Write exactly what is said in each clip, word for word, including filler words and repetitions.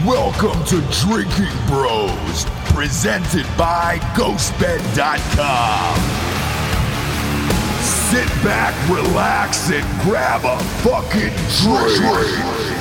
Welcome to Drinking Bros, presented by Ghost Bed dot com. Sit back, relax, and grab a fucking drink.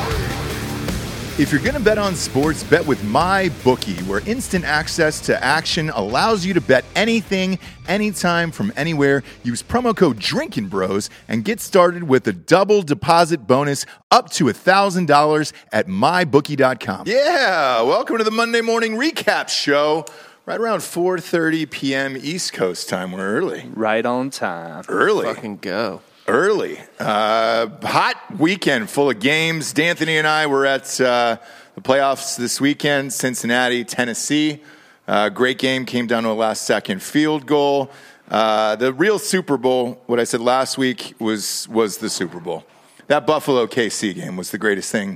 If you're going to bet on sports, bet with MyBookie, where instant access to action allows you to bet anything, anytime, from anywhere. Use promo code Drinking Bros and get started with a double deposit bonus up to one thousand dollars at my bookie dot com. Yeah, welcome to the Monday Morning Recap Show. Right around four thirty p.m. East Coast time. We're early. Right on time. Early. Fucking go. Early. Uh, hot weekend full of games. D'Anthony and I were at uh, the playoffs this weekend. Cincinnati, Tennessee. Uh, great game. Came down to a last-second field goal. Uh, the real Super Bowl, what I said last week, was was the Super Bowl. That Buffalo K C game was the greatest thing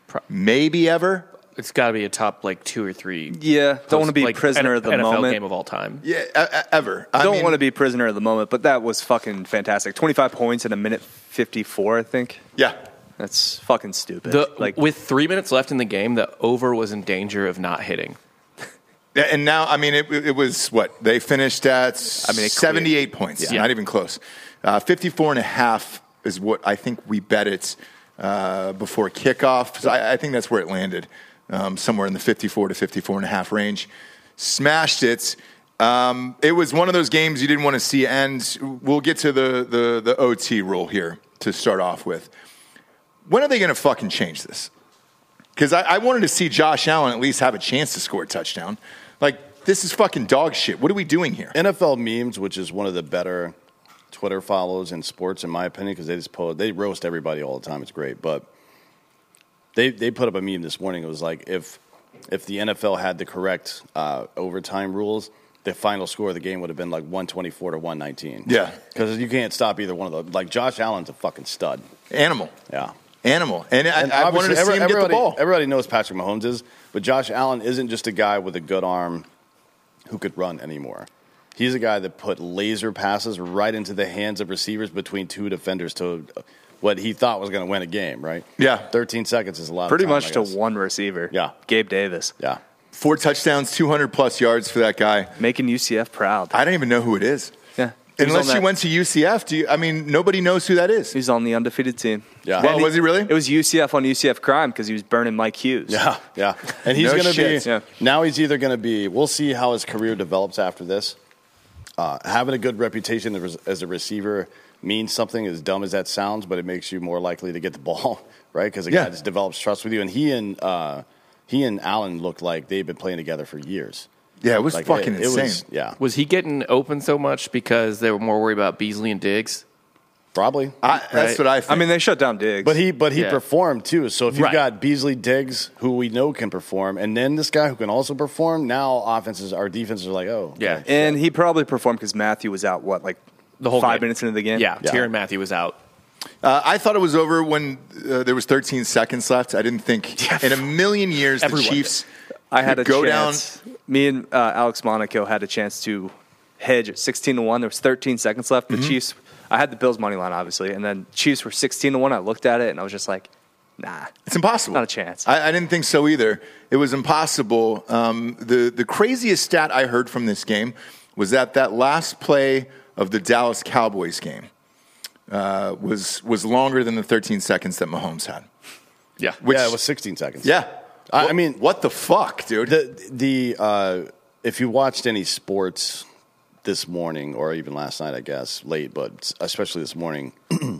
maybe ever. It's got to be a top, like, two or three. Yeah, don't want to be like, prisoner of the N F L moment. game of all time. Yeah, uh, ever. I don't mean, want to be prisoner of the moment, but that was fucking fantastic. twenty-five points in a minute fifty-four, I think. Yeah. That's fucking stupid. The, like with three minutes left in the game, the over was in danger of not hitting. And now, I mean, it, it was what? They finished at I mean, seventy-eight points. Yeah. Not even close. Uh, fifty-four and a half is what I think we bet it uh, before kickoff. So I, I think that's where it landed, um, somewhere in the fifty-four to fifty-four and a half range. Smashed it. Um, it was one of those games you didn't want to see end. We'll get to the, the, the O T rule here to start off with. When are they going to fucking change this? Because I, I wanted to see Josh Allen at least have a chance to score a touchdown. Like, this is fucking dog shit. What are we doing here? N F L Memes, which is one of the better Twitter follows in sports, in my opinion, because they just post, they roast everybody all the time. It's great. But they they put up a meme this morning. It was like, if if the N F L had the correct uh, overtime rules, the final score of the game would have been like one twenty-four to one nineteen. Yeah. Because you can't stop either one of those. Like, Josh Allen's a fucking stud. Animal. Yeah. Animal. And, And I, I wanted to see every, him get the everybody, ball. Everybody knows Patrick Mahomes is, but Josh Allen isn't just a guy with a good arm who could run anymore. He's a guy that put laser passes right into the hands of receivers between two defenders to what he thought was going to win a game, right? Yeah. thirteen seconds is a lot pretty of time, much I to guess. one receiver. Yeah. Gabe Davis. Yeah. Four touchdowns, two hundred plus yards for that guy. Making U C F proud. I don't even know who it is. Yeah. He was Unless on you that- went to U C F. Do you, I mean, nobody knows who that is. He's on the undefeated team. Yeah. Well, And was he really? It was U C F on U C F crime because he was burning Mike Hughes. Yeah, yeah. And he's No going to be, shit. Yeah. now he's either going to be, we'll see how his career develops after this. Uh, having a good reputation as as a receiver means something, as dumb as that sounds, but it makes you more likely to get the ball, right? Because a Yeah. guy just develops trust with you. And he and uh, he and Allen looked like they've been playing together for years. Yeah, it was Like, fucking it, it insane. was, yeah, Was he getting open so much because they were more worried about Beasley and Diggs? probably. I, that's Right. what I think. I mean, they shut down Diggs. But he, but he Yeah. performed too. So if you've Right. got Beasley, Diggs, who we know can perform, and then this guy who can also perform, now offenses, our defenses are like, oh, Yeah. And he probably performed because Matthew was out, what, like The whole five game. minutes into the game? Yeah, Yeah. Tyrann Mathieu was out. Uh, I thought it was over when uh, there was thirteen seconds left. I didn't think in a million years Everyone the Chiefs I had a could go chance. Me and uh, Alex Monaco had a chance to hedge at sixteen to one. There was thirteen seconds left. The Mm-hmm. Chiefs, I had the Bills money line, obviously, and then Chiefs were sixteen to one. I looked at it, and I was just like, nah. down. It's impossible. Not a chance. I, I didn't think so either. It was impossible. Um, the the craziest stat I heard from this game was that that last play of the Dallas Cowboys game uh, was was longer than the thirteen seconds that Mahomes had. Yeah. Which, yeah, it was sixteen seconds. yeah. I- What- I mean- what the fuck, dude? The the uh, if you watched any sports this morning or even last night, I guess late, but especially this morning,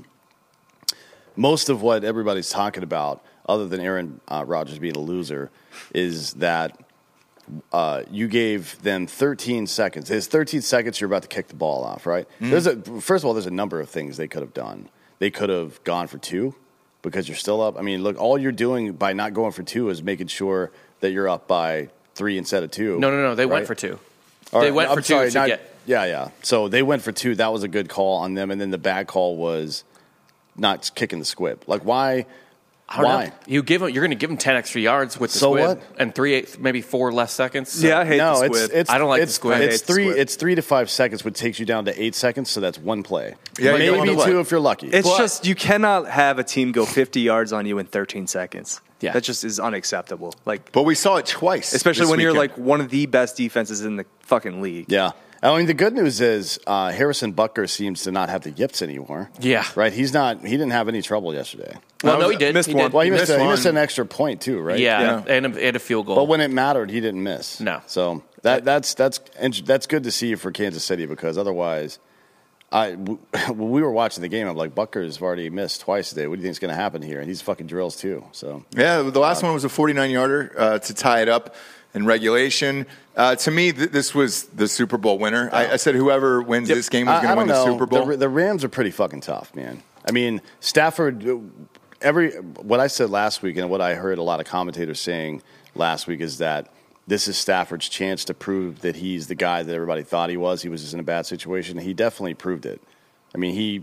most of what everybody's talking about, other than Aaron uh, Rodgers being a loser, is that uh, you gave them thirteen seconds. It's thirteen seconds. You're about to kick the ball off, right? Mm-hmm. There's a first of all, there's a number of things they could have done. They could have gone for two. Because you're still up. I mean, look, all you're doing by not going for two is making sure that you're up by three instead of two. No, no, no. They right? went for two. All They right, went I'm for two sorry, to not- get. Yeah, yeah. So they went for two. That was a good call on them. And then the bad call was not kicking the squib. Like, why? I don't Why? know. You give him, you're going to give him ten extra yards with the So squib what? and three, eight, maybe four less seconds. So- Yeah, I hate no, the it's, squib. it's I don't like the it's, squib. It's I hate the three. squib. It's three to five seconds, which takes you down to eight seconds. So that's one play. Yeah, you don't maybe wanna two play. if you're lucky. It's But- just you cannot have a team go fifty yards on you in thirteen seconds. Yeah. That just is unacceptable. Like, But we saw it twice, especially this when you're weekend. like one of the best defenses in the fucking league. Yeah. I mean, the good news is uh, Harrison Butker seems to not have the yips anymore. Yeah. Right? He's not, he didn't have any trouble yesterday. Well, no, was- he did. missed he one. did. Well, he, He missed, missed a, he missed one. an extra point, too, right? Yeah, Yeah. And, a, and a field goal. But when it mattered, he didn't miss. No. So that that's that's and that's good to see for Kansas City because otherwise, I w- when we were watching the game, I'm like, Butker's already missed twice today. What do you think is going to happen here? And he's fucking drills too. So Yeah, the last one was a forty-nine yarder uh, to tie it up in regulation. Uh, to me, th- this was the Super Bowl winner. I, I said whoever wins this game is I, going I to win don't the know. Super Bowl. The, the Rams are pretty fucking tough, man. I mean, Stafford. Every what I said last week and what I heard a lot of commentators saying last week is that this is Stafford's chance to prove that he's the guy that everybody thought he was. He was just in a bad situation. He definitely proved it. I mean, he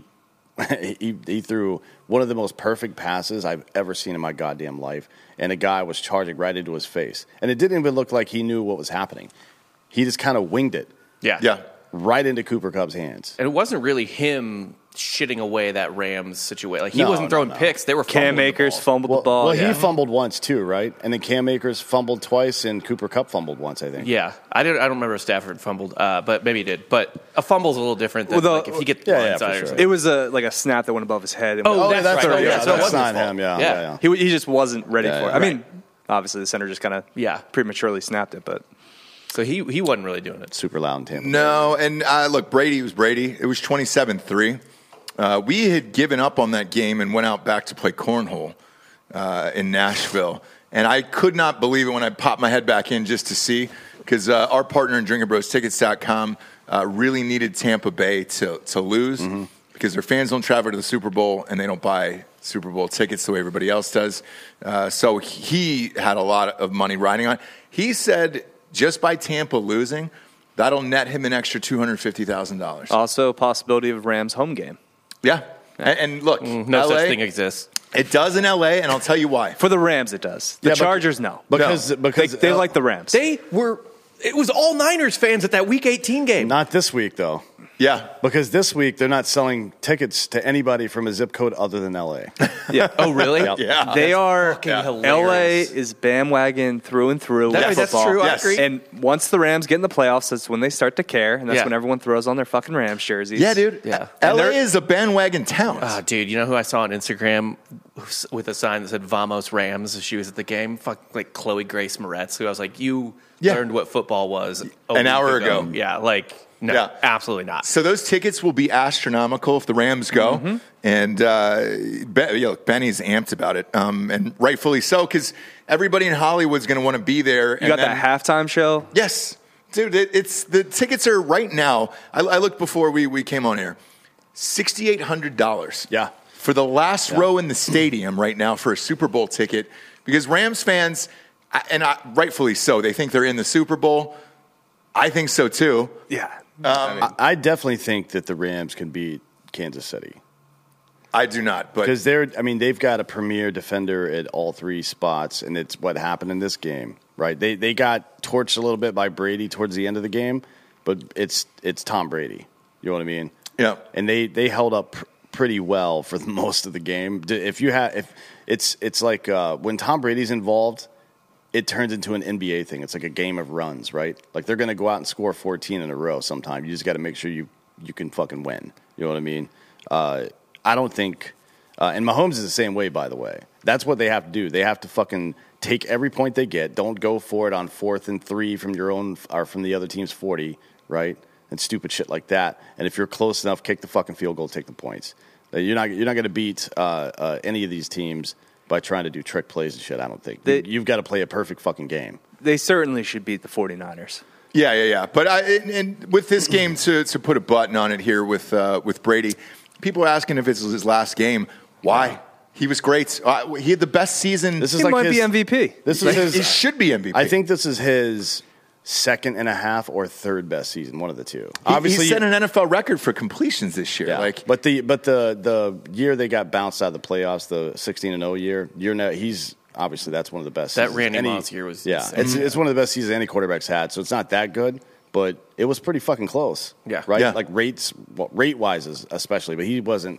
he he threw one of the most perfect passes I've ever seen in my goddamn life, and a guy was charging right into his face, and it didn't even look like he knew what was happening. He just kind of winged it yeah. yeah. right into Cooper Kupp's hands. And it wasn't really him shitting away that Rams situation. Like he No, wasn't no, throwing no. picks. They were Cam fumbling the Akers ball. fumbled Well, the ball. well yeah. he fumbled once too, right? And then Cam Akers fumbled twice, and Cooper Kupp fumbled once, I think. Yeah, I didn't. I don't remember if Stafford fumbled, uh, but maybe he did. But a fumble's a little different than Well, the- like if you get Yeah, yeah, blindsided for or sure. something. It was a like a snap that went above his head. And Oh, Oh, that's that's, right. right. Oh, Yeah, yeah, so it that's wasn't not his fault. him. Yeah, Yeah. yeah, yeah. he he just wasn't ready Yeah, for it. yeah. I mean, obviously the center just kind of Yeah. prematurely snapped it, but So he he wasn't really doing it. Super loud in Tampa. No, and uh, look, Brady was Brady. It was twenty-seven three. Uh, we had given up on that game and went out back to play cornhole uh, in Nashville. And I could not believe it when I popped my head back in just to see, because uh, our partner in Drinking Bros Tickets dot com uh, really needed Tampa Bay to, to lose Mm-hmm. because their fans don't travel to the Super Bowl and they don't buy Super Bowl tickets the way everybody else does. Uh, so he had a lot of money riding on it. He said just by Tampa losing, that'll net him an extra two hundred fifty thousand dollars. also possibility of Rams home game Yeah. And, and look, No L A, such thing exists. it does in L A, and I'll tell you why. for the Rams. It does. The Yeah, but- Chargers, no. Because No. because They, they uh, like the Rams. They were. It was all Niners fans at that Week eighteen game. not this week though. Yeah. Because this week they're not selling tickets to anybody from a zip code other than L A. yeah. Oh really? Yeah. They are fucking L A hilarious. is bandwagon through and through. That- with that's football. true. I Yes. agree. And once the Rams get in the playoffs, that's when they start to care, and that's Yeah. when everyone throws on their fucking Rams jerseys. Yeah, dude. Yeah. L A And they're- is a bandwagon town. Ah, dude, you know who I saw on Instagram with a sign that said "Vamos Rams"? She was at the game. Fuck, like Chloe Grace Moretz, who I was like, "You Yeah. learned what football was a An week hour ago. Yeah, like no, Yeah. absolutely not. So those tickets will be astronomical if the Rams go, Mm-hmm. and uh, Be- you know, Benny's amped about it, um, and rightfully so, because everybody in Hollywood's going to want to be there. You got that halftime show. Yes, dude. It, it's the tickets are right now. I, I looked before we, we came on air. Sixty eight hundred dollars. Yeah. for the last row in the stadium right now for a Super Bowl ticket, because Rams fans, and I, rightfully so, they think they're in the Super Bowl. I think so too. Yeah. I, I definitely think that the Rams can beat Kansas City. I do not, but Because they're, I mean, they've got a premier defender at all three spots, and it's what happened in this game, right? They they got torched a little bit by Brady towards the end of the game, but it's it's Tom Brady. You know what I mean? Yeah. And they, they held up pr- pretty well for the most of the game. D- If you have, if it's it's like uh, when Tom Brady's involved, it turns into an N B A thing. It's like a game of runs, right? Like they're going to go out and score fourteen in a row sometime. You just got to make sure you you can fucking win. You know what I mean? Uh, I don't think, uh, and Mahomes is the same way, by the way. That's what they have to do. They have to fucking take every point they get. Don't go for it on fourth and three from your own or from the other team's forty, right? And stupid shit like that. And if you're close enough, kick the fucking field goal, take the points. Uh, You're not you're not going to beat uh, uh, any of these teams by trying to do trick plays and shit. I don't think They- you've got to play a perfect fucking game. They certainly should beat the 49ers. yeah, yeah, yeah. But I, and, and with this game, to to put a button on it here with uh, with Brady, people are asking if it's his last game. Why? He was great. Uh, he had the best season. This is He like might his, be M V P. This is Like, his. he should be M V P. I think this is his second and a half or third best season, one of the two. He, Obviously, he set an N F L record for completions this year. yeah. Like, but the but the the year they got bounced out of the playoffs, the sixteen and oh year, you're now he's obviously that's one of the best. That seasons Randy any, Moss year was yeah, insane. it's it's one of the best seasons any quarterback's had. So it's not that good, but it was pretty fucking close. Yeah. right. Yeah. Like rates, well, rate wise, especially, but he wasn't.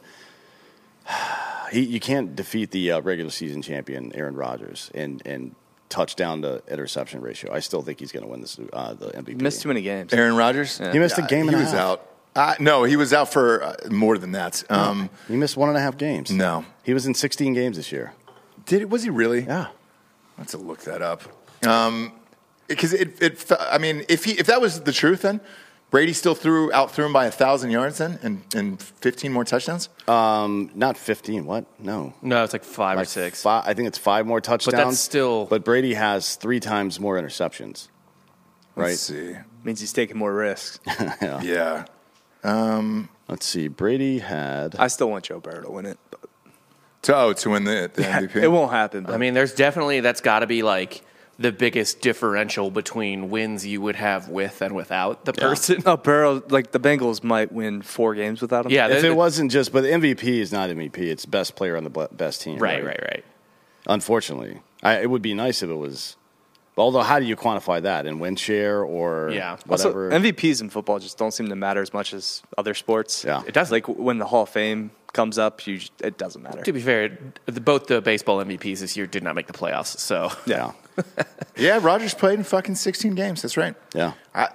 He you can't defeat the uh, regular season champion Aaron Rodgers and and. touchdown to interception ratio. I still think he's going to win this uh, the M V P. He missed too many games. Aaron Rodgers? He missed a game He and a was half. out. Uh, no, he was out for uh, more than that. Um, He missed one and a half games. No. He was in sixteen games this year. Did was he really? Yeah. Let's look that up. Um, because it, it, fe- I mean, if he, if that was the truth, then Brady still threw out threw him by a thousand yards then, and, and fifteen more touchdowns. Um, not fifteen. What? No. No, it's like five Like or six. Five, I think it's five more touchdowns. still- But Brady has three times more interceptions. Right. Let's see. Means he's taking more risks. yeah. Yeah. Let's see. Brady had. I still want Joe Burrow to win it. But To, oh, to win the, the M V P. it won't happen. But I mean, there's definitely that's got to be like the biggest differential between wins you would have with and without the person. oh, Burrow, like the Bengals might win four games without him. Yeah, if the- it wasn't just, but the M V P is not M V P. It's best player on the ble- best team. Right, right, right. Unfortunately, I, it would be nice if it was. Although, how do you quantify that in win share or Yeah. Also, whatever? M V Ps in football just don't seem to matter as much as other sports. Yeah. It does. Like when the Hall of Fame comes up, you, it doesn't matter. To be fair, the, both the baseball M V Ps this year did not make the playoffs. So yeah, Yeah, Rodgers played in fucking sixteen games. That's right. yeah. I,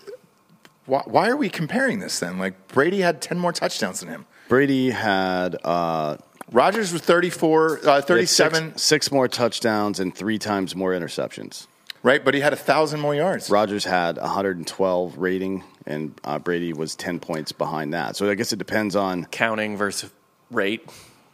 why, why are we comparing this then? Like Brady had ten more touchdowns than him. Brady had uh, Rodgers was thirty-four, uh, he had thirty-seven, six, six more touchdowns and three times more interceptions. right? But he had a thousand more yards. Rodgers had one hundred twelve rating, and uh, Brady was ten points behind that. So I guess it depends on counting versus rate,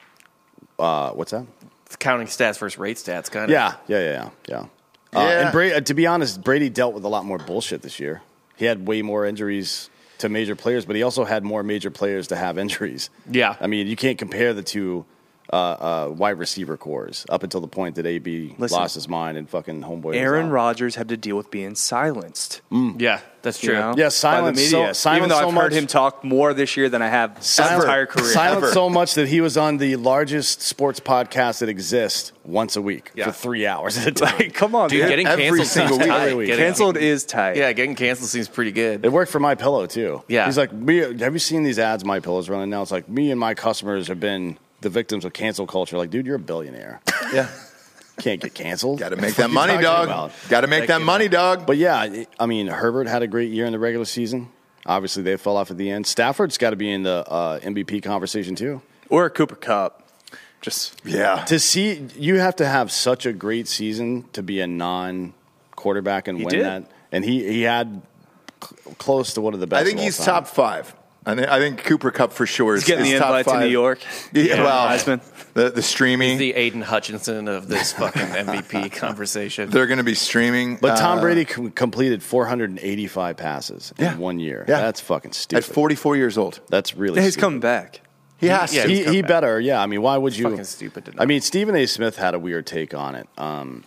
uh, what's that? counting stats versus rate stats, kind of. Yeah, yeah, yeah, yeah. yeah. Uh, Yeah. and Brady, uh, to be honest, Brady dealt with a lot more bullshit this year. He had way more injuries to major players, but he also had more major players to have injuries. Yeah. I mean, you can't compare the two uh, uh, wide receiver cores up until the point that A B Listen, lost his mind and fucking homeboy. was Aaron out. Rodgers had to deal with being silenced. Yeah, that's you true. know, Yeah, by silence the so- media. silence Even though so I've heard much- him talk more this year than I have his entire career. Silent Ever. so much that he was on the largest sports podcast that exists once a week Yeah. for three hours at a time. Like, come on, Dude, dude. getting Every canceled single seems week. tight. Every week. Getting- Canceled is tight. Yeah, getting canceled seems pretty good. It worked for My Pillow too. Yeah. he's like, me, have you seen these ads My Pillow's running now? It's like me and my customers have been the victims of cancel culture. Like, dude, you're a billionaire. Yeah. Can't get canceled. Got to make What that are you money, talking dog. about? Got to make that money, dog. But yeah, I mean, Herbert had a great year in the regular season. Obviously, they fell off at the end. Stafford's got to be in the uh, M V P conversation too. Or a Cooper Cup. Just Yeah. To see, you have to have such a great season to be a non-quarterback and He win did. that. And he he had cl- close to one of the best. I think of all he's time. top five. I think, I think Cooper Cup for sure is, he's getting is the top invite to five. New York. Yeah, Yeah, well, Heisman. the, the streaming. The Aiden Hutchinson of this fucking M V P conversation. They're going to be streaming. But Tom uh, Brady com- completed four hundred eighty-five passes in Yeah. one year. Yeah. That's fucking at stupid. forty-four years old. That's really Yeah, he's stupid. coming back. He has Yeah, to. He, he's come he back. better, yeah. I mean, why would you? fucking stupid to I not. mean, Stephen A. Smith had a weird take on it. Um,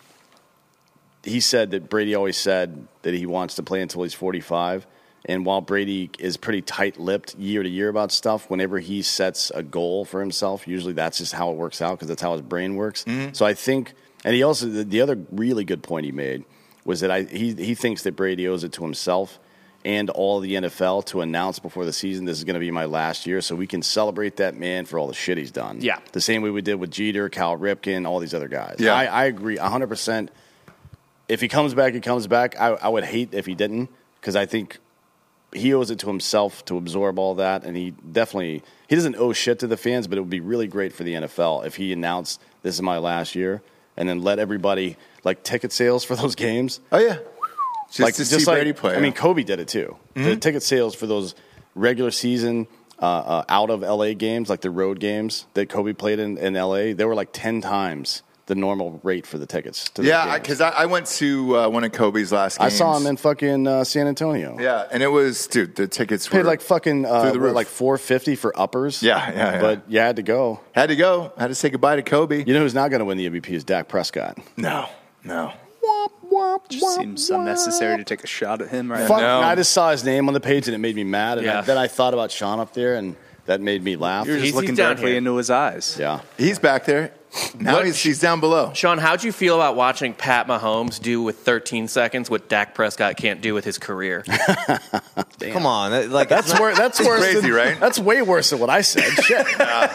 he said that Brady always said that he wants to play until he's forty-five. And while Brady is pretty tight-lipped year to year about stuff, whenever he sets a goal for himself, usually that's just how it works out because that's how his brain works. So I think, and he also, the, the other really good point he made was that I, he, he thinks that Brady owes it to himself and all the N F L to announce before the season this is going to be my last year so we can celebrate that man for all the shit he's done. Yeah. The same way we did with Jeter, Cal Ripken, all these other guys. Yeah. I, I agree one hundred percent. If he comes back, he comes back. I, I would hate if he didn't because I think he owes it to himself to absorb all that, and he definitely he doesn't owe shit to the fans, but it would be really great for the N F L if he announced this is my last year and then let everybody like ticket sales for those games. Oh, yeah. Just like to see Brady play. I mean, Kobe did it too. The ticket sales for those regular season uh, uh, out of L A games, like the road games that Kobe played in, in L A, they were like ten times the normal rate for the tickets. To those yeah, games. because I, I went to uh, one of Kobe's last I games. saw him in fucking uh, San Antonio. Yeah, and it was, dude, the tickets were. Paid like fucking uh, through the what, roof. like four fifty for uppers. Yeah, yeah, yeah. But you had to go. Had to go. Had to say goodbye to Kobe. You know who's not going to win the M V P is Dak Prescott. No, no. Womp womp. Just seems unnecessary to take a shot at him right Fuck, now. I just saw his name on the page and it made me mad. And Yeah. I, then I thought about Sean up there and that made me laugh. You're just He's- looking he's down directly here. into his eyes. Yeah. He's back there. Now What- he's, he's down below. Sean, how'd you feel about watching Pat Mahomes do with thirteen seconds what Dak Prescott can't do with his career? Come on, that- like That's it's not- wor- That's worse. crazy, than, right? That's way worse than what I said. Shit.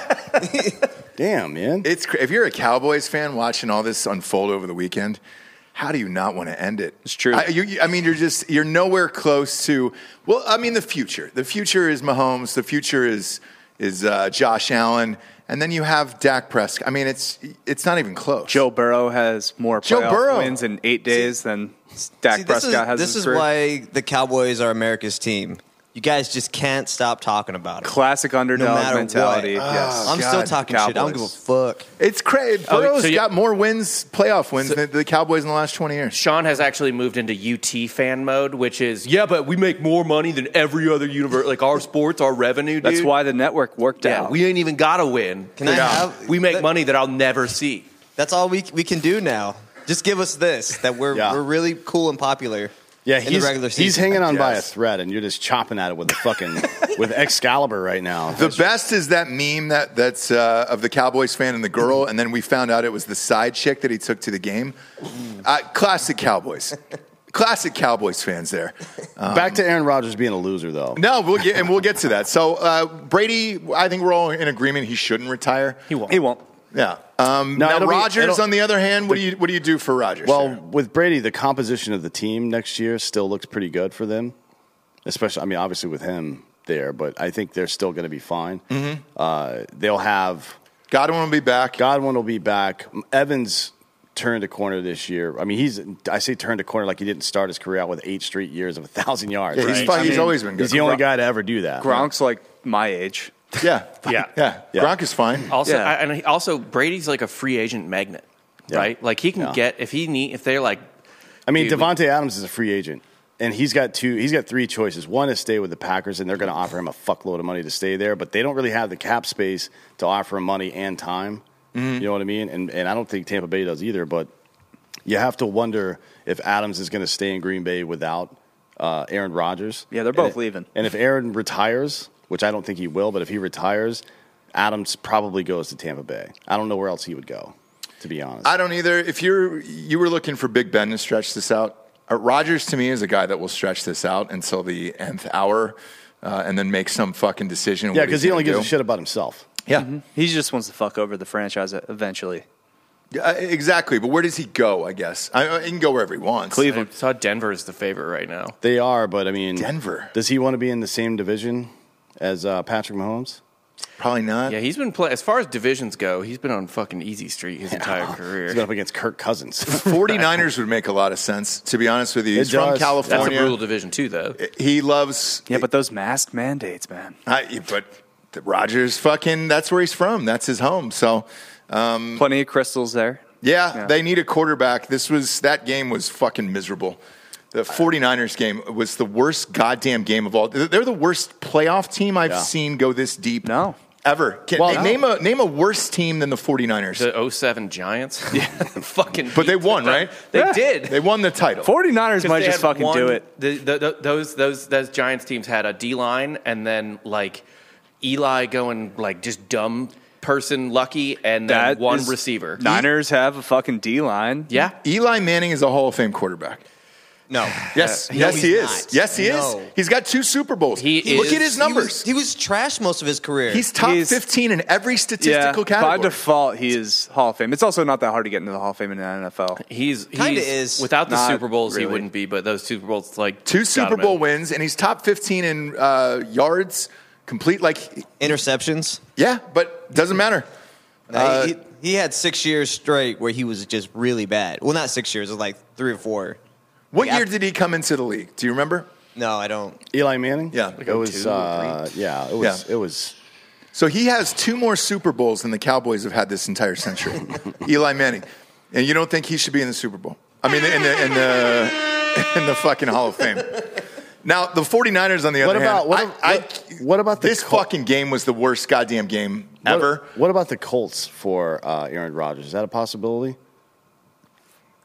Damn, man. It's cra- if you're a Cowboys fan watching all this unfold over the weekend, how do you not want to end it? It's true. I, you, you- I mean, you're just you're nowhere close to. Well, I mean, the future. The future is Mahomes. The future is is uh, Josh Allen, and then you have Dak Prescott. I mean, it's it's not even close. Joe Burrow has more Joe playoff Burrow. wins in eight days than Dak See, this Prescott is, has. this in his is career. why the Cowboys are America's team. You guys just can't stop talking about it. Classic underdog No matter mentality. what. Yes. I'm still God, talking shit. I don't give a Cowboys. fuck. It's crazy. Oh, Burrow's so you- got more wins, playoff wins, than the Cowboys in the last twenty years. Sean has actually moved into U T fan mode, which is, yeah, but we make more money than every other universe. Like our sports, our revenue, dude. That's why the network worked Yeah, out. we ain't even got to win. Can I Yeah. have? We make that- money that I'll never see. That's all we we can do now. Just give us this that we're Yeah. we're really cool and popular. Yeah, in he's, the regular season. he's hanging on by a Yes. thread, and you're just chopping at it with the fucking with Excalibur right now. The best is that meme that that's uh, of the Cowboys fan and the girl, and then we found out it was the side chick that he took to the game. Uh, classic Cowboys, classic Cowboys fans there. Um, Back to Aaron Rodgers being a loser, though. no, we'll get and we'll get to that. So uh, Brady, I think we're all in agreement he shouldn't retire. He won't. He won't. Yeah. Um, No, now it'll be- Rodgers, it'll- on the other hand, what do you what do you do for Rodgers? Well, there? with Brady, the composition of the team next year still looks pretty good for them. Especially, I mean, obviously with him there, but I think they're still going to be fine. Mm-hmm. Uh, they'll have Godwin will be back. Godwin will be back. Evans turned a corner this year. I mean, he's I say turned a corner like he didn't start his career out with eight straight years of a thousand yards. Yeah, he's, right? fu- I he's mean, always been good. He's the only guy to ever do that. Gronk's like my age. Yeah, Yeah. yeah. Yeah. Gronk is fine. Also, Yeah. I, and he- also Brady's like a free agent magnet, Yeah. right? Like he can Yeah. get if he need if they're like, I mean, Dude, we- Devontae Adams is a free agent, and he's got two. He's got three choices. One is stay with the Packers, and they're going to offer him a fuckload of money to stay there, but they don't really have the cap space to offer him money and time. Mm-hmm. You know what I mean? And and I don't think Tampa Bay does either. But you have to wonder if Adams is going to stay in Green Bay without uh, Aaron Rodgers. Yeah, they're And both if- leaving. And if Aaron retires, which I don't think he will, but if he retires, Adams probably goes to Tampa Bay. I don't know where else he would go, to be honest. I don't either. If you're you were looking for Big Ben to stretch this out, uh, Rodgers to me is a guy that will stretch this out until the nth hour, uh, and then make some fucking decision. yeah, what because he's he only gonna gives do. a shit about himself. Yeah, He just wants to fuck over the franchise eventually. Yeah, exactly. But where does he go? I guess I, he can go wherever he wants. Cleveland. I saw Denver is the favorite right now. They are, but I mean, Denver. Does he want to be in the same division as uh, Patrick Mahomes? Probably not. Yeah, he's been playing as far as divisions go. He's been on fucking easy street his entire He's career. going up against Kirk Cousins. 49ers would make a lot of sense, to be honest with you. He's It from does. That's a California. brutal division too, though. He loves. Yeah, but those mask mandates, man. I, but Rodgers, fucking, that's where he's from. That's his home. So, Plenty of crystals there. yeah, Yeah. they need a quarterback. This was that game was fucking miserable. The 49ers game was the worst goddamn game of all. They're the worst playoff team I've Yeah. seen go this deep. No. Ever. Can, Well, na- name a name a worse team than the 49ers. The oh seven Giants. Yeah, fucking. But they beat won, them. right? They Yeah. did. They won the title. 49ers might They just had fucking one- do it. The, the, the, those those those Giants teams had a D line and then like Eli going like just dumb person lucky and then That one is- receiver. Niners have a fucking D line. Yeah. Eli Manning is a Hall of Fame quarterback. No. Yes, No, yes, he's he is. not. Yes, he No. is. He's got two Super Bowls. He Look is- at his He numbers. was, he was trash most of his career. He's top He's- fifteen in every Yeah, statistical by category. default, he is Hall of Fame. It's also not that hard to get into the Hall of Fame in the N F L. He's Kinda he's- is. Without the Not Super Bowls, he really. wouldn't be. But those Super Bowls, like Two got Super him Bowl in. wins, and he's top fifteen in uh, yards, complete. Like, Interceptions. yeah, but doesn't matter. Uh, he, he had six years straight where he was just really bad. Well, not six years. It was like three or four. What Yeah. year did he come into the league? Do you remember? No, I don't. Eli Manning? Yeah. It was, uh, yeah, it was, Yeah. it was, So he has two more Super Bowls than the Cowboys have had this entire century. Eli Manning, and you don't think he should be in the Super Bowl? I mean, in the in the in the fucking Hall of Fame. Now the 49ers, on the What other about- hand, what I, ab- I, what- what about the this Col- fucking game was the worst goddamn game ever. What, what about the Colts for uh, Aaron Rodgers? Is that a possibility?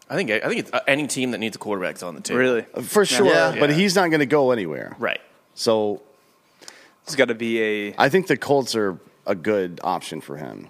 I think I think it's, uh, any team that needs a quarterback is on the table. Really? For sure, Yeah. but Yeah. he's not going to go anywhere. Right. So It's got to be a. I think the Colts are a good option for him.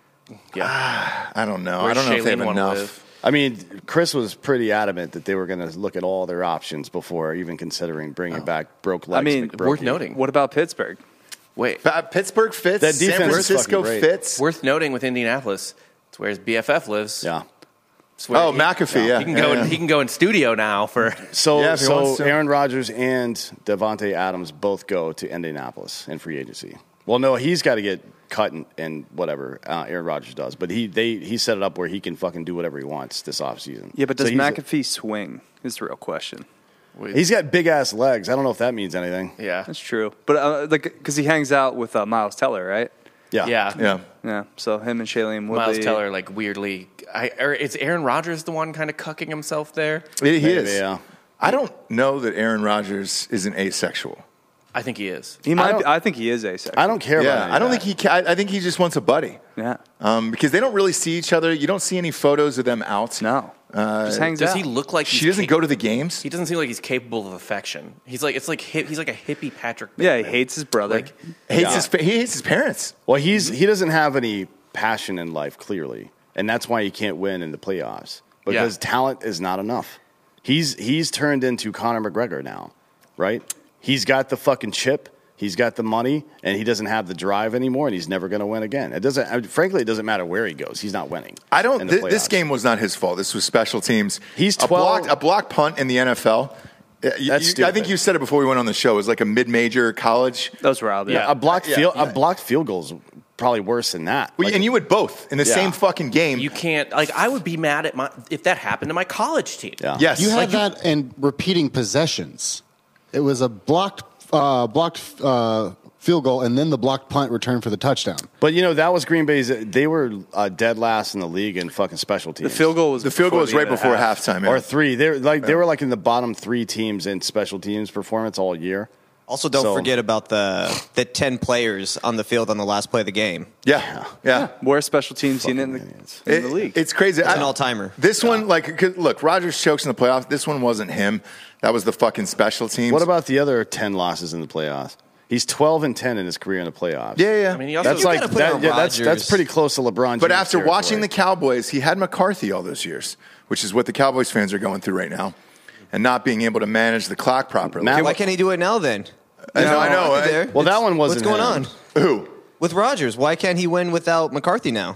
Yeah. I don't know. Where's I don't know if they have Shailene wanna enough. live? I mean, Chris was pretty adamant that they were going to look at all their options before even considering bringing back broke legs. I mean, McBrokey. worth noting. What about Pittsburgh? Wait. Uh, Pittsburgh fits. That San defense is Francisco fucking great. fits. Worth noting with Indianapolis, it's where his B F F lives. Yeah. It's where Oh, he- McAfee, yeah. He can Yeah, go. yeah. In, he can go in studio now for. So, Yeah, if he so wants to. Aaron Rodgers and Devontae Adams both go to Indianapolis in free agency. Well, no, he's got to get cut and, and whatever uh, Aaron Rodgers does, but he they he set it up where he can fucking do whatever he wants this offseason. Yeah, but So does he's- McAfee swing? Is the real question. He's got big ass legs. I don't know if that means anything. Yeah. That's true. But uh, like, because he hangs out with uh, Miles Teller, right? Yeah, Yeah. Yeah. Yeah. So him and Shailene Woodley. Miles Teller, like weirdly, I, or is Aaron Rodgers the one kind of cucking himself there? He, he Maybe, is. yeah. I don't know that Aaron Rodgers isn't asexual. I think he is. He might. I Be, don't- I think he is asexual. I don't care Yeah, about any I don't of think he. Ca- I I think he just wants a buddy. Yeah. Um, because they don't really see each other. You don't see any photos of them out. No. Uh, Just hangs Does out. he look like She he's doesn't cap- go to the games. He doesn't seem like he's capable of affection. He's like it's like hip, he's like a hippie Patrick. Yeah, he Bateman. hates his brother. Like Hates Yeah. his. fa- He hates his parents. Well, he's he doesn't have any passion in life clearly, and that's why he can't win in the playoffs because Yeah. talent is not enough. He's he's turned into Conor McGregor now, right? He's got the fucking chip, he's got the money, and he doesn't have the drive anymore, and he's never going to win again. It doesn't. I mean, frankly, it doesn't matter where he goes. He's not winning. I don't. in the Th- this playoffs. game was not his fault. This was special teams. He's a twelve block, a block punt in the N F L. Uh, you- That's you- I stupid. think you said it before we went on the show. It was like a mid-major college. Those were out. Yeah, Yeah. a blocked Yeah, field yeah. a blocked field goal is probably worse than that. Well, Like, and you would both in the Yeah. same fucking game. you can't like I would be mad at my if that happened to my college team. yeah. yes. You Like, had that in repeating possessions. It was a blocked uh, blocked uh, field goal and then the blocked punt return for the touchdown. But you know that was Green Bay's. They were uh, dead last in the league in fucking special teams. The field goal was the field goal was the right end of before half. halftime. yeah. or three. They were like they were like in the bottom three teams in special teams performance all year. Also, don't So- forget about the the ten players on the field on the last play of the game. Yeah, yeah. Worst special teams unit in the, idiots. in the It- league. It's crazy. It's an I- all-timer. This one, like, 'cause look, Rodgers chokes in the playoffs. This one wasn't him. That was the fucking special teams. What about the other ten losses in the playoffs? He's twelve and ten in his career in the playoffs. Yeah, yeah. I mean, he also That's You like gotta put that, on yeah, that's Rodgers. that's pretty close to LeBron. But James after watching the territory. Cowboys, he had McCarthy all those years, which is what the Cowboys fans are going through right now, and not being able to manage the clock properly. Matt- Why can't he do it now then? I know, I know. McCarthy I- there. Well, that It's- one wasn't What's going him. on Who? with Rodgers? Why can't he win without McCarthy now?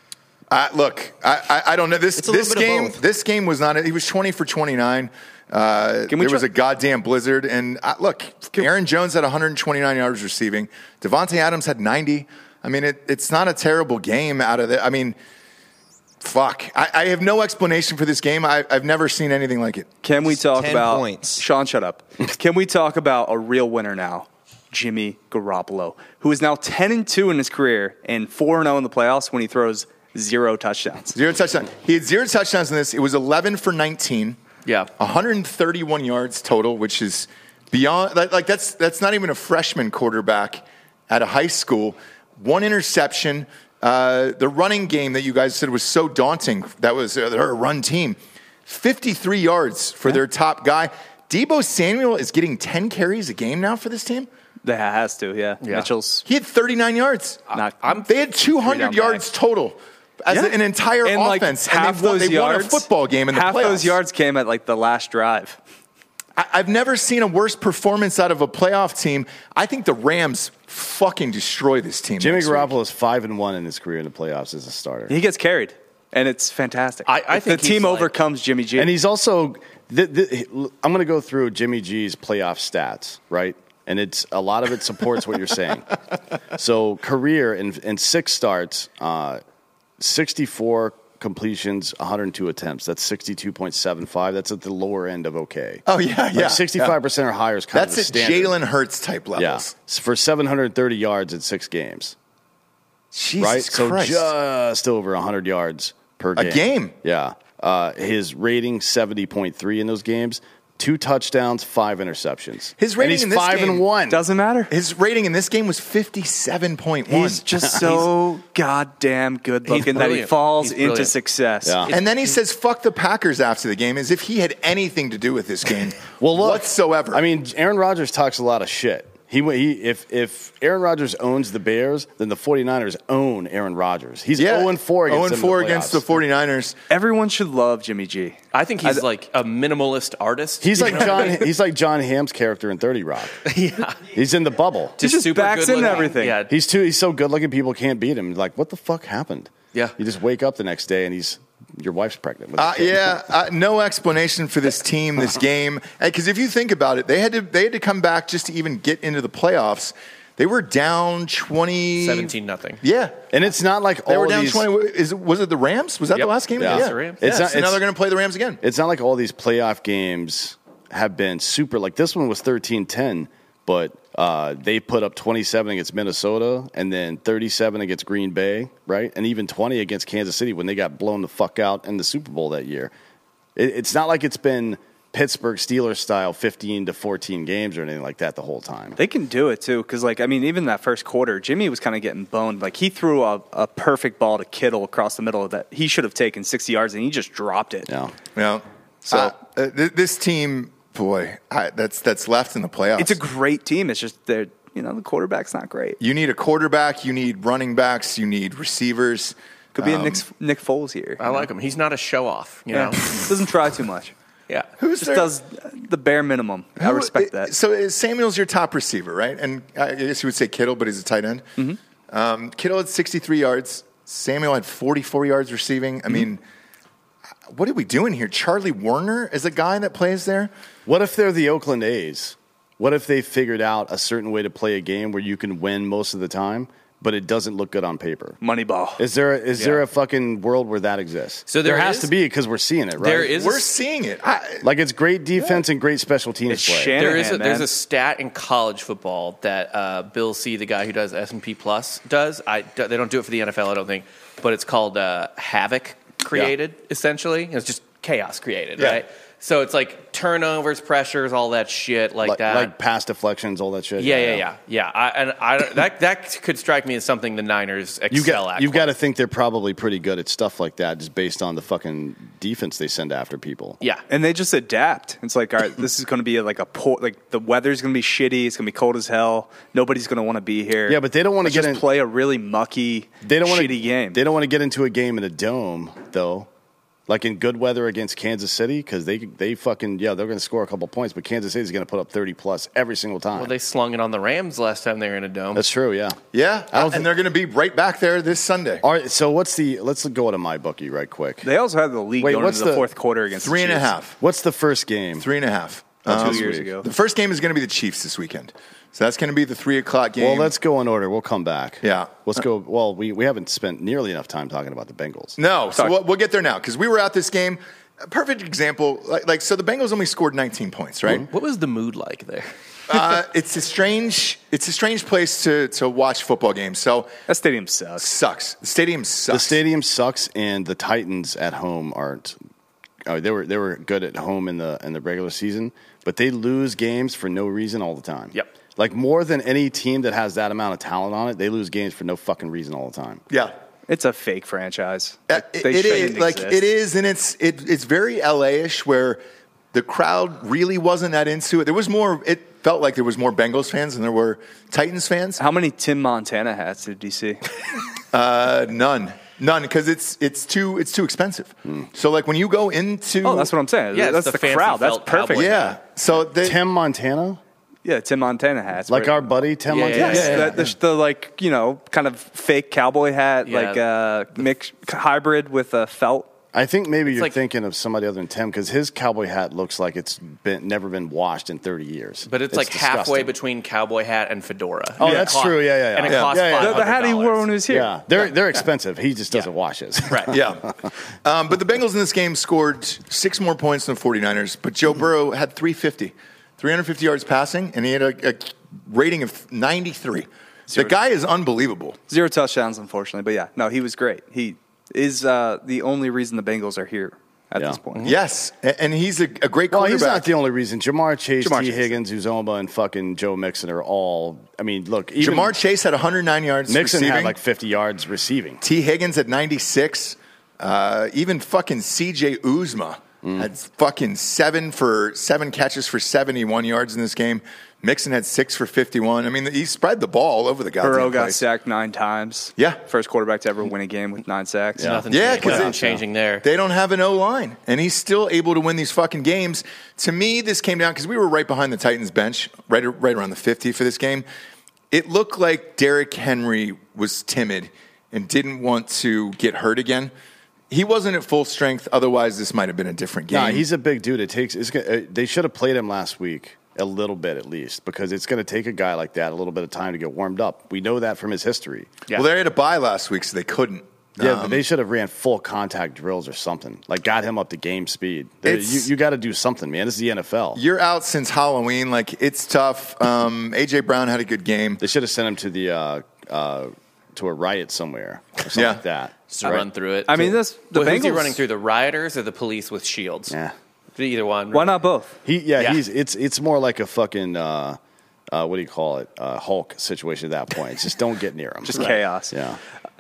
Uh, look, I, I, I don't know. This It's a little this bit of game, both. this game was not. He was twenty for twenty-nine. Uh, Can we there was try- a goddamn blizzard, and uh, look, Aaron Jones had one hundred twenty-nine yards receiving. Devontae Adams had ninety. I mean, it, it's not a terrible game out of it. I mean, fuck. I, I have no explanation for this game. I, I've never seen anything like it. Can we talk ten about points. Sean? Shut up. Can we talk about a real winner now? Jimmy Garoppolo, who is now ten and two in his career and four and zero in the playoffs when he throws zero touchdowns. Zero touchdowns. He had zero touchdowns in this. It was eleven for nineteen. Yeah. one hundred thirty-one yards total, which is beyond like, like that's that's not even a freshman quarterback at a high school. One interception. Uh, the running game that you guys said was so daunting. That was uh, their run team. fifty-three yards for their top guy. Deebo Samuel is getting ten carries a game now for this team. That has to, yeah. Yeah. Mitchell's He had thirty-nine yards. not. I'm- They had two Three hundred down yards back. total as Yeah. an entire and like offense. half and they won, those they yards, won a football game in the half playoffs. those yards came at like the last drive. I, I've never seen a worse performance out of a playoff team. I think the Rams fucking destroy this team. Jimmy next week. Garoppolo is five and one in his career in the playoffs as a starter. He gets carried, and it's fantastic. I- I If think the team he's like- overcomes Jimmy G. And he's also, the, the, I'm going to go through Jimmy G's playoff stats, right? And it's a lot of it supports what you're saying. So career in, in six starts, uh, sixty-four completions, one hundred two attempts. That's sixty-two point seven five. That's at the lower end of okay. Oh, yeah, Like yeah. sixty-five percent or higher is kind That's of the at standard. Jalen Hurts type Yeah, levels. for seven hundred thirty yards in six games, Jesus right? Christ. So just over one hundred yards per A game. game? Yeah. Uh, his rating seventy point three in those games. two touchdowns, five interceptions. His rating and he's in this five game and one. Doesn't matter. His rating in this game was fifty-seven point one. He's just so goddamn good looking that he brilliant. falls He's into brilliant. success. Yeah. And then he says, fuck the Packers after the game, as if he had anything to do with this game Well, look, whatsoever. I mean, Aaron Rodgers talks a lot of shit. He, he if if Aaron Rodgers owns the Bears, then the 49ers own Aaron Rodgers. He's yeah, oh and four against oh and them in four the against the playoffs. 49ers. Everyone should love Jimmy G. I think he's like a minimalist artist. He's like John. He's like John Hamm's character in thirty Rock. yeah, He's in the bubble. He just super backs good into looking. everything. Yeah, He's too. He's so good looking. People can't beat him. Like, what the fuck happened? Yeah. You just wake up the next day and he's your wife's pregnant. With a Uh, kid. yeah, uh, no explanation for this team, this game. Because if you think about it, they had to they had to come back just to even get into the playoffs. They were down twenty seventeen nothing. Yeah, And it's not like they all were down these, twenty. Is it, was it the Rams? Was that Yep. the last game? Yeah. yeah. It's the Rams. It's Yeah, not- so now it's- they're going to play the Rams again. It's not like all these playoff games have been super. Like this one was thirteen ten, but uh, they put up twenty-seven against Minnesota and then thirty-seven against Green Bay, right? And even twenty against Kansas City when they got blown the fuck out in the Super Bowl that year. It, it's not like it's been Pittsburgh Steelers style fifteen to fourteen games or anything like that the whole time. They can do it too, because like I mean, even that first quarter, Jimmy was kind of getting boned. Like he threw a, a perfect ball to Kittle across the middle of that he should have taken sixty yards, and he just dropped it. Yeah. Yeah. So- Uh, uh, th- this team, boy, I, that's that's left in the playoffs. It's a great team. It's just they're you know the quarterback's not great. you need a quarterback. You need running backs. You need receivers. Could be Um, a Nick Nick Foles here. I like him. He's not a show off. You Yeah. know. Doesn't try too much. Yeah. Who's Just there? does the bare minimum. I Who- respect that. So is Samuel's your top receiver, right? And I guess you would say Kittle, but he's a tight end. Mm-hmm. Um, Kittle had sixty-three yards. Samuel had forty-four yards receiving. I Mm-hmm. mean, what are we doing here? Charlie Warner is a guy that plays there. What if they're the Oakland A's? What if they figured out a certain way to play a game where you can win most of the time, but it doesn't look good on paper? Moneyball. Is there is there Yeah. a fucking world where that exists? So there has is- to be because we're seeing it, right? There is- We're seeing it. I, like it's great defense and great special teams It's play. Shanahan, There is a, there's man. a stat in college football that uh, Bill C, the guy who does S and P Plus, does. I they don't do it for the N F L, I don't think, but it's called uh, havoc created. Essentially, it's just chaos created, Yeah. right? So it's like turnovers, pressures, all that shit, like, like, that. like pass deflections, all that shit. yeah, yeah, yeah, yeah. I, and I that that could strike me as something the Niners excel You got, at. you've got to think they're probably pretty good at stuff like that, just based on the fucking defense they send after people. yeah. And they just adapt. It's like, all right, this is going to be like a poor, like the weather's going to be shitty. It's going to be cold as hell. Nobody's going to want to be here. Yeah, but they don't wanna Let's get just in- play a really mucky, They don't want shitty to game. They don't want to get into a game in a dome though, like in good weather against Kansas City, because they they fucking yeah they're going to score a couple points, but Kansas City's going to put up thirty plus every single time. Well, they slung it on the Rams last time they were in a dome. That's true. Yeah. yeah, I don't and think- they're going to be right back there this Sunday. All right. So what's the? Let's go to my bookie right quick. They also had the lead Wait, going what's into the, the- fourth quarter against Three the and a Chiefs. half. What's the first game? Three and a half. Two Um, years ago. The first game is going to be the Chiefs this weekend. So that's going to be the three o'clock game. Well, let's go in order. We'll come back. Yeah. Let's go. Well, we, we haven't spent nearly enough time talking about the Bengals. No, so Talk- we'll, we'll get there now because we were at this game. A perfect example, like, like so the Bengals only scored nineteen points, right? What was the mood like there? uh, it's a strange, it's a strange place to to watch football games. So That stadium sucks. sucks. The stadium sucks. The stadium sucks, and the Titans at home aren't. Oh, they were they were good at home in the in the regular season, but they lose games for no reason all the time. Yep. Like more than any team that has that amount of talent on it, they lose games for no fucking reason all the time. Yeah. It's a fake franchise. Uh, They it, it shouldn't is like exist. it is, and it's it, it's very L A-ish where the crowd really wasn't that into it. There was more. It felt like there was more Bengals fans than there were Titans fans. How many Tim Montana hats did you see? Uh, none, none, because it's it's too it's too expensive. So like when you go into Oh, that's what I'm saying. Yeah, it's that's the the, fancy crowd. That's felt perfect. cowboy yeah. So they, Tim Montana, Yeah, Tim Montana hats. like where- our buddy Tim Yeah, Montana. Yes, Yeah, yeah, the, the, the like you know kind of fake cowboy hat, Yeah. like uh, mix hybrid with a felt. I think maybe you're like- thinking of somebody other than Tim because his cowboy hat looks like it's been never been washed in thirty years. But it's, like disgusting. halfway between cowboy hat and fedora. Oh, And it that's cost- true. Yeah, yeah, yeah. And it Yeah. costs Yeah, yeah. The, the hat he wore when he five hundred dollars. was here. Yeah, they're they're expensive. He just doesn't wash his. Right. yeah. Um, but the Bengals in this game scored six more points than the 49ers, but Joe Burrow had three fifty, three hundred fifty yards passing, and he had a, a rating of ninety-three. The guy is unbelievable. Zero touchdowns, unfortunately, but yeah, no, he was great. He is uh, the only reason the Bengals are here. at Yeah. this point. Yes, a- and he's a, a great Well, quarterback. he's not the only reason. Jamar Chase, Jamar T. Chase. Higgins, Uzomah, and fucking Joe Mixon are all. I mean, look, even Jamar Chase had one hundred nine yards Mixon receiving. had like fifty yards receiving. T. Higgins at ninety-six. Uh, even fucking C J Uzma Mm. had fucking seven for seven catches for seventy-one yards in this game. Mixon had six for fifty-one. I mean, he spread the ball all over the goddamn Burrow got place. sacked nine times. Yeah. First quarterback to ever win a game with nine sacks. Yeah. Nothing, Yeah, changing, 'cause nothing it- changing there. They don't have an O-line, and he's still able to win these fucking games. To me, this came down because we were right behind the Titans bench, right, right around the fifty for this game. It looked like Derrick Henry was timid and didn't want to get hurt again. He wasn't at full strength. Otherwise, this might have been a different game. Nah, he's a big dude. It takes. It's, gonna- uh, they should have played him last week a little bit at least because it's going to take a guy like that a little bit of time to get warmed up. We know that from his history. Well, they had a bye last week, so they couldn't. Yeah, Um, but they should have ran full contact drills or something. Like got him up to game speed. They- It's- you you got to do something, man. This is the N F L. You're out since Halloween. Like, it's tough. Um, A J Brown had a good game. They should have sent him to the uh, uh, to a riot somewhere or something Yeah. like that. Just to run through it. I mean, this the Well, who's he Bengals running through? The rioters or the police with shields? Yeah. Either one. Why not both? He yeah, Yeah. he's it's it's more like a fucking uh, uh, what do you call it? Uh, Hulk situation at that point. It's just don't get near him. Just chaos. Yeah.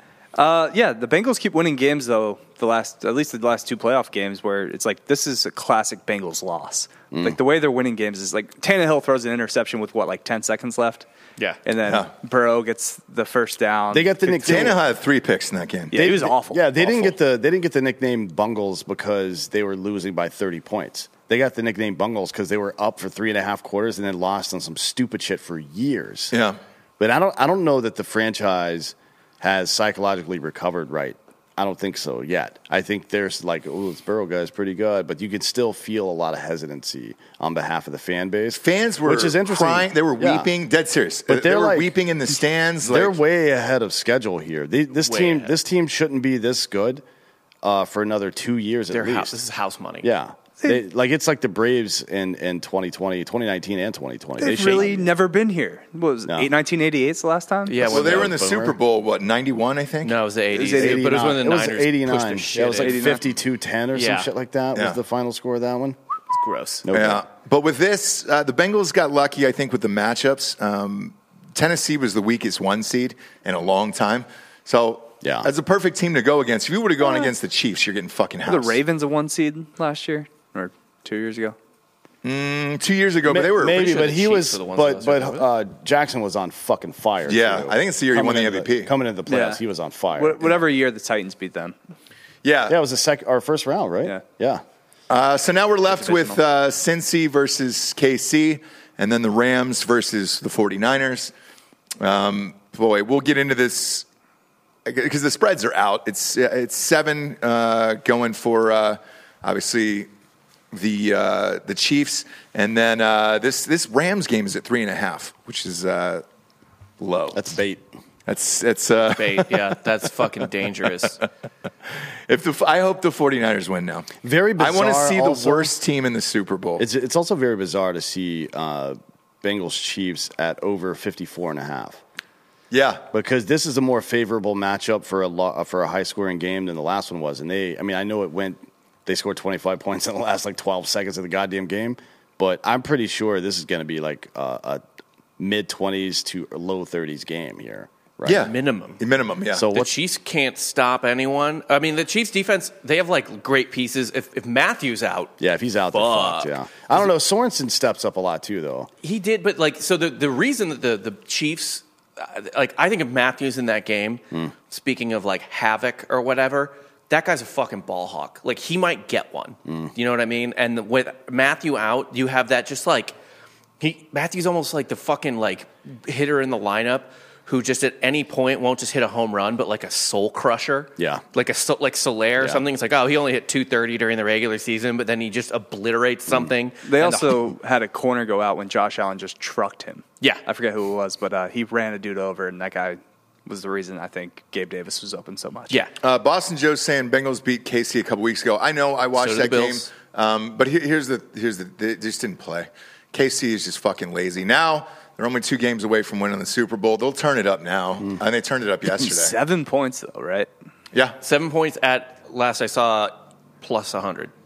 Uh, yeah, the Bengals keep winning games though. The last, at least the last two playoff games, where it's like this is a classic Bengals loss. Mm. Like the way they're winning games is like Tannehill throws an interception with what, like ten seconds left. Yeah. and then Yeah. Burrow gets the first down. They got the nickname. Tannehill had three picks in that game. Yeah, he was awful. Yeah, they didn't Awful. get the they didn't get the nickname Bungles because they were losing by thirty points. They got the nickname Bungles because they were up for three and a half quarters and then lost on some stupid shit for years. Yeah. But I don't I don't know that the franchise has psychologically recovered right. I don't think so yet. I think there's like, oh, this Burrow guy's pretty good, but you could still feel a lot of hesitancy on behalf of the fan base. Fans were which is interesting. crying. They were Yeah. weeping. Dead serious. But they they're were like- weeping in the stands. They're like, way ahead of schedule here. They, this Way team, ahead. this team shouldn't be this good uh, for another two years Their at least. house. This is house money. Yeah, they, like it's like the Braves in, in twenty twenty, twenty nineteen, and twenty twenty. They've they really shouldn't- never been here. What was No. it, nineteen eighty-eight the last time? Yeah, well, when they the- were in the Boomer. Super Bowl, what, ninety-one, I think? No, it was the eighties. It was But it was when the It was Niners pushed eighty-nine. their Yeah, shit it was like in. eighty-nine. fifty-two ten or Yeah. some shit like that Yeah. was the final score of that one. It's gross. No Yeah. doubt. But with this, uh, the Bengals got lucky, I think, with the matchups. Um, Tennessee was the weakest one seed in a long time. So Yeah. that's a perfect team to go against. If you would have gone against the Chiefs, you're getting fucking house. The Ravens a one seed last year or two years ago. Two years ago, but they were maybe, sure but the he Chiefs was, were the ones but last but year, wasn't uh, Jackson was on fucking fire. Yeah, too. I think it's the year he won the into M V P. coming into the playoffs, Yeah. he was on fire. Wh- Whatever year the Titans beat them. Yeah. Yeah, it was the second, our first round, right? Yeah. yeah. Uh, so now we're left with divisional. uh, Cincy versus K C, and then the Rams versus the 49ers. Um, boy, we'll get into this because the spreads are out. It's it's seven uh, going for uh, obviously the uh, the Chiefs, and then uh, this this Rams game is at three and a half, which is uh, low. That's bait. That's that's uh, Bait. Yeah, that's fucking dangerous. if the I hope the 49ers win now. Very I want to bizarre see the also. worst team in the Super Bowl. It's it's also very bizarre to see uh, Bengals Chiefs at over fifty-four and a half. yeah. Because this is a more favorable matchup for a lo- for a high scoring game than the last one was, and they, I mean, I know it went. They scored twenty-five points in the last like twelve seconds of the goddamn game, but I'm pretty sure this is going to be like a, a mid twenties to low thirties game here. Right? Yeah. Minimum. Minimum, yeah. So The what? Chiefs can't stop anyone. I mean, the Chiefs defense, they have like great pieces. If if Matthew's out, Yeah, if he's out, they're Fuck. fucked. Yeah, I don't know. Sorensen steps up a lot too, though. he did, but like, so the, the reason that the, the Chiefs, uh, like, I think if Matthew's in that game, speaking of like havoc or whatever, that guy's a fucking ball hawk. Like, he might get one. You know what I mean? And with Matthew out, you have that just like, he Matthew's almost like the fucking like hitter in the lineup who just at any point won't just hit a home run, but like a soul crusher. Yeah. Like a so- like Soler or Yeah. something. It's like, oh, he only hit two thirty during the regular season, but then he just obliterates something. They And the- also had a corner go out when Josh Allen just trucked him. Yeah. I forget who it was, but uh, he ran a dude over, and that guy was the reason I think Gabe Davis was open so much. yeah. Uh, Boston Joe's saying Bengals beat K C a couple weeks ago. I know, I watched So did that the game, Bills. um, but here, here's the here's the they just didn't play. K C is just fucking lazy. Now they're only two games away from winning the Super Bowl. They'll turn it up now, and they turned it up yesterday. Seven points, though, right? Yeah, Seven points at last I saw plus one hundred.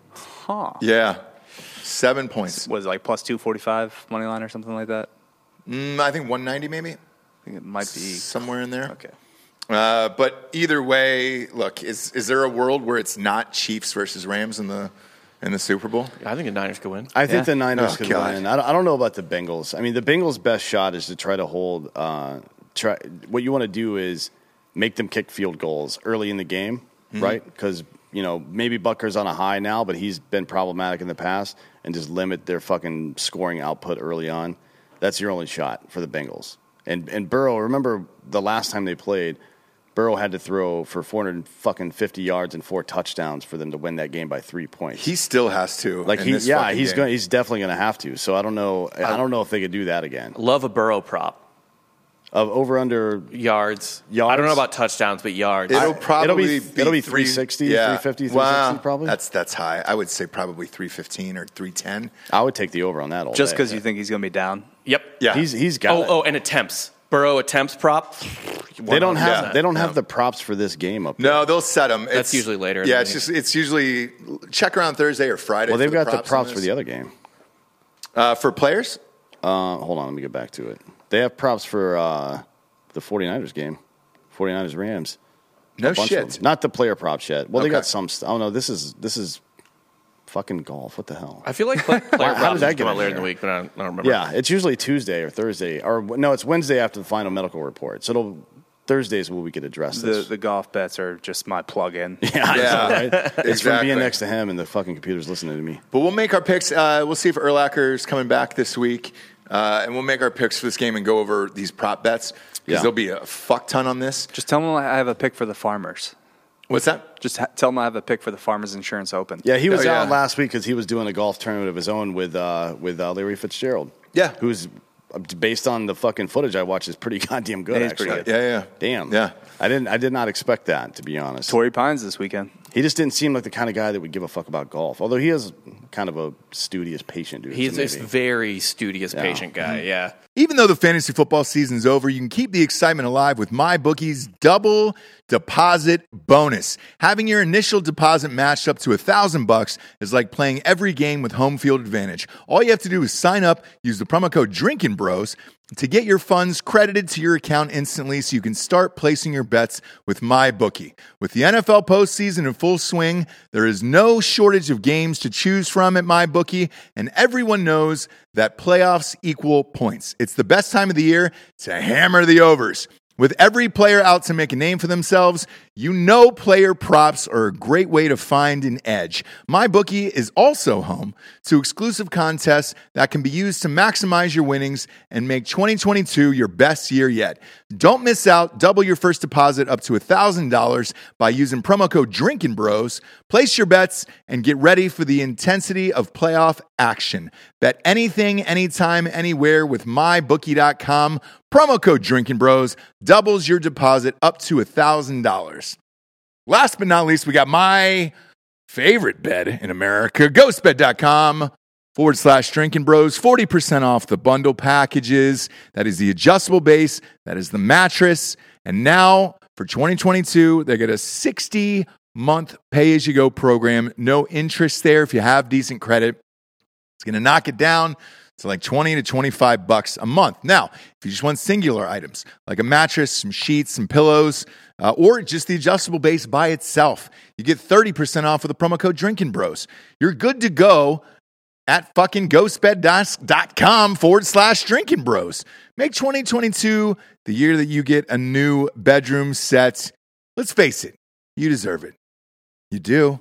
Huh. Yeah. Seven points. Was it like plus two forty-five money line or something like that? Mm, I think one ninety maybe. I think it might be. Somewhere in there. Okay. Uh, but either way, look, is is there a world where it's not Chiefs versus Rams in the in the Super Bowl? I think the Niners could win. I think Yeah. the Niners Oh, could God. win. I don't, I don't know about the Bengals. I mean, the Bengals' best shot is to try to hold. Uh, try what you want to do is make them kick field goals early in the game, Mm-hmm. right? Because you know maybe Butker's on a high now, but he's been problematic in the past, and just limit their fucking scoring output early on. That's your only shot for the Bengals. And and Burrow. Remember the last time they played. Burrow had to throw for four hundred fucking fifty yards and four touchdowns for them to win that game by three points. He still has to. Like in he, this yeah, fucking he's game. going. He's definitely going to have to. So I don't know. I don't know if they could do that again. Love a Burrow prop. Of over under Yards. Yards? I don't know about touchdowns, but yards. It'll I- probably it'll be- it'll be three- three sixty, yeah. three fifty, three Wow. sixty probably. That's that's high. I would say probably three fifteen or three ten. I would take the over on that all Just day. because you think he's going to be down. Yep. Yeah. he's he's got Oh, it. oh, and attempts. Burrow attempts prop. They don't have Yeah. they don't have No. the props for this game up there. No, they'll set them. That's usually later in Yeah, the it's game. just it's usually check around Thursday or Friday. Well, they've for got the props on for this. the other game. uh, for players. Uh, hold on, let me get back to it. They have props for uh, the 49ers game, 49ers Rams. No A bunch of shit. them. Not the player props yet. Well, they Okay. got some. St- oh no, this is this is fucking golf. What the hell? I feel like play, player How props did that come get out in later in there? the week, but I don't, I don't remember. Yeah, it's usually Tuesday or Thursday, or no, it's Wednesday after the final medical report. So it'll Thursdays where we could address The this. the golf bets are just my plug-in. yeah, Yeah. right? It's from Exactly. being next to him and the fucking computer's listening to me. But we'll make our picks. Uh, we'll see if Urlacher's coming back this week, uh, and we'll make our picks for this game and go over these prop bets because Yeah. there'll be a fuck ton on this. Just tell them I have a pick for the farmers. What's that? Just ha- tell them I have a pick for the Farmers Insurance Open. Yeah, he was Oh, yeah. out last week because he was doing a golf tournament of his own with uh, with uh, Larry Fitzgerald. Yeah. who's uh, based on the fucking footage I watched is pretty goddamn good. Yeah, he's actually, pretty good. Yeah, yeah. Damn. Yeah. I didn't. I did not expect that, to be honest. Torrey Pines this weekend. He just didn't seem like the kind of guy that would give a fuck about golf. Although he is kind of a studious, patient dude. He's so a maybe. very studious, patient guy. Yeah. Even though the fantasy football season's over, you can keep the excitement alive with MyBookie's double deposit bonus. Having your initial deposit matched up to a thousand bucks is like playing every game with home field advantage. All you have to do is sign up, use the promo code Drinkin' Bros to get your funds credited to your account instantly so you can start placing your bets with MyBookie. With the N F L postseason in full swing, there is no shortage of games to choose from at MyBookie, and everyone knows that playoffs equal points. It's the best time of the year to hammer the overs. With every player out to make a name for themselves, you know player props are a great way to find an edge. MyBookie is also home to exclusive contests that can be used to maximize your winnings and make twenty twenty-two your best year yet. Don't miss out. Double your first deposit up to one thousand dollars by using promo code Drinkin' Bros. Place your bets and get ready for the intensity of playoff action. Bet anything, anytime, anywhere with my bookie dot com. Promo code Drinkin' Bros doubles your deposit up to one thousand dollars. Last but not least, we got my favorite bed in America, ghostbed.com forward slash Drinkin' Bros. forty percent off the bundle packages. That is the adjustable base. That is the mattress. And now for twenty twenty-two, they get a sixty-month pay-as-you-go program. No interest there if you have decent credit. It's going to knock it down to like twenty to twenty-five bucks a month. Now, if you just want singular items like a mattress, some sheets, some pillows, uh, or just the adjustable base by itself, you get thirty percent off with the promo code Drinkin' Bros. You're good to go at fucking ghostbed.com forward slash Drinkin' Bros. Make twenty twenty-two the year that you get a new bedroom set. Let's face it, you deserve it. You do.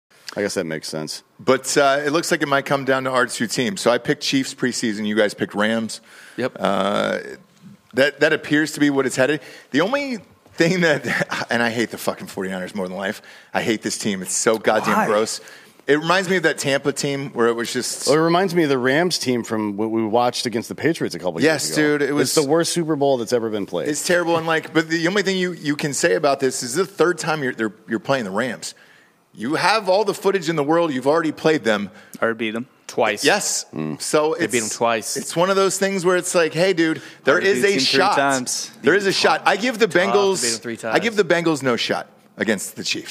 I guess that makes sense. But uh, it looks like it might come down to our two teams. So I picked Chiefs preseason. You guys picked Rams. Yep. Uh, that that appears to be what it's headed. The only thing that, and I hate the fucking 49ers more than life. I hate this team. It's so goddamn Why? gross. It reminds me of that Tampa team where it was just. Well, it reminds me of the Rams team from what we watched against the Patriots a couple Yes, years ago. dude, it was- It's the worst Super Bowl that's ever been played. It's terrible. And like, but the only thing you, you can say about this is the third time you're they're, you're playing the Rams. You have all the footage in the world. You've already played them. Or beat them. Twice. Yes. So it's, beat 'em twice. It's one of those things where it's like, hey, dude, there Already is beat a him three shot. times. There is a shot. I give the to beat 'em Bengals. three times. I give the Bengals no shot against the Chiefs.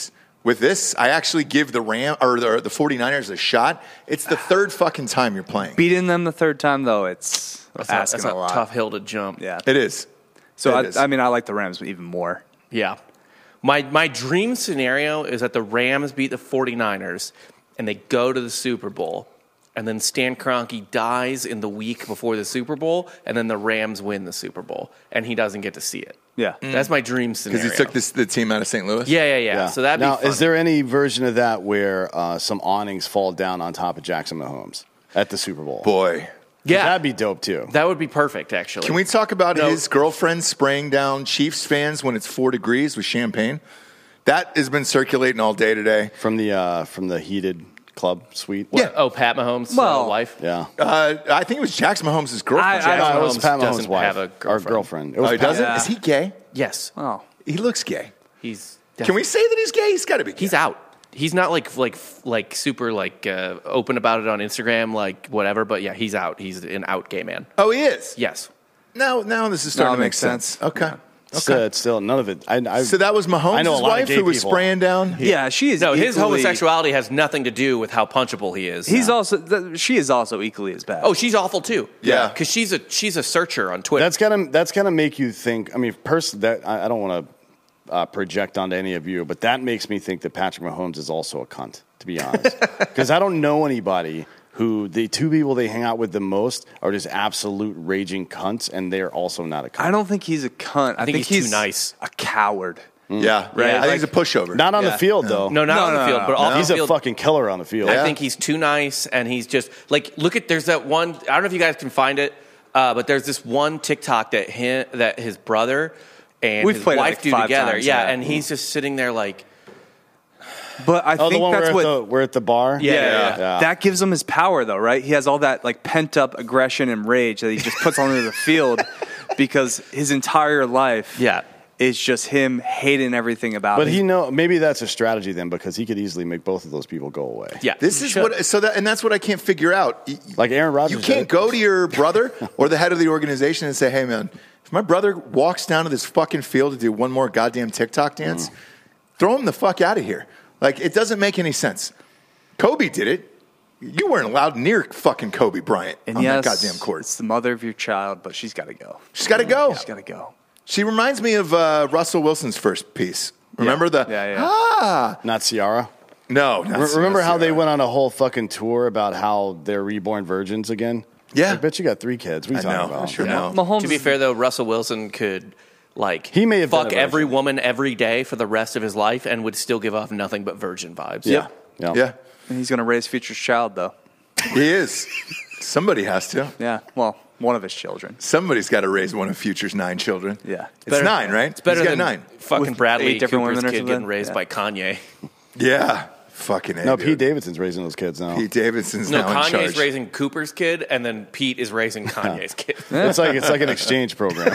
with this, I actually give the Ram or the, the 49ers a shot. It's the third fucking time you're playing. Beating them the third time, though, it's That's, asking a, that's a a lot. tough hill to jump. Yeah. It is. So, It I, is. I mean, I like the Rams even more. Yeah. My my dream scenario is that the Rams beat the 49ers and they go to the Super Bowl, and then Stan Kroenke dies in the week before the Super Bowl, and then the Rams win the Super Bowl, and he doesn't get to see it. Yeah. That's my dream scenario. Because he took this, the team out of Saint Louis? Yeah, yeah, yeah. So that'd now, be fun. is there any version of that where uh, some awnings fall down on top of Jackson Mahomes at the Super Bowl? Boy. Yeah. That'd be dope, too. That would be perfect, actually. Can we talk about No. his girlfriend spraying down Chiefs fans when it's four degrees with champagne? That has been circulating all day today. From the uh, from the heated club suite? Yeah. Oh, Pat Mahomes' Well- uh, wife? Yeah. Uh, I think it was Jackson Mahomes' girlfriend. I- I No, don't it was Mahomes Pat Mahomes' doesn't wife. have a Our girlfriend. girlfriend. It oh, was he Pat- doesn't? Yeah. Is he gay? Yes. Oh. He looks gay. He's Can we say that he's gay? He's got to be gay. He's out. He's not like like like super like uh, open about it on Instagram, like whatever. But yeah, he's out. He's an out gay man. Oh, he is? Yes. Now, now this is starting Now it to make makes sense. sense. Okay. Still, it's still none of it. I, I, So that was I know a Mahomes' lot of wife gay who was people. spraying down? Yeah, she is No, his equally- homosexuality has nothing to do with how punchable he is. He's also, th- she is also equally as bad. Oh, she's awful too. Yeah. because she's a she's a searcher on Twitter. That's gonna that's gonna make you think. I mean, person that I, I don't want to uh, project onto any of you, but that makes me think that Patrick Mahomes is also a cunt. To be honest, because I don't know anybody who the two people they hang out with the most are just absolute raging cunts, and they're also not a cunt. I don't think he's a cunt. I, think he's too nice. a coward. Yeah, right. Yeah, I think he's a pushover. Not on Yeah. the field though. no, not No, on the no, field, no, but no. off he's the a field. fucking killer on the field. I think he's too nice, and he's just like look at. There's that one. I don't know if you guys can find it, uh, but there's this one TikTok that him, that his brother and We've his played it wife like do five together. times, yeah, yeah. and he's just sitting there like. But I Oh, the think one that's we're, what. at the, we're at the bar. yeah, Yeah, yeah, yeah. yeah. that gives him his power, though, right? He has all that like pent up aggression and rage that he just puts onto the field because his entire life, Yeah. is just him hating everything about But it. he know maybe that's a strategy then because he could easily make both of those people go away. Yeah, This he is should. what, so that, and that's what I can't figure out. Y- Like Aaron Rodgers You can't did. go to your brother or the head of the organization and say, hey, man, if my brother walks down to this fucking field to do one more goddamn TikTok dance, throw him the fuck out of here. Like, it doesn't make any sense. Kobe did it. You weren't allowed near fucking Kobe Bryant and on yes, that goddamn court. it's the mother of your child, but she's got to go. She's got to go. She's got to go. She reminds me of uh, Russell Wilson's first piece. Remember the, Yeah, yeah. ah, Not Ciara. no. Not, Re- Remember not how they Ciara. went on a whole fucking tour about how they're reborn virgins again? Yeah. I bet you got three kids. What are you I talking know, about? I sure Yeah. know. Mahomes To be fair, though, Russell Wilson could like He may have been fuck a every virgin. woman every day for the rest of his life and would still give off nothing but virgin vibes. Yeah. Yeah. Yeah, and he's going to raise Future's child, though. he is. Somebody has to. Yeah, well, one of his children. Somebody's got to raise one of Future's nine children. Yeah. It's Better- nine, right? It's better He's got than nine. fucking With Bradley eight different Cooper's women or kid something? getting raised Yeah. by Kanye. Yeah. Fucking A, No, dude. Pete Davidson's raising those kids now. Pete Davidson's No, now in Kanye's charge. raising Cooper's kid, and then Pete is raising Kanye's kid. It's like it's like an exchange program.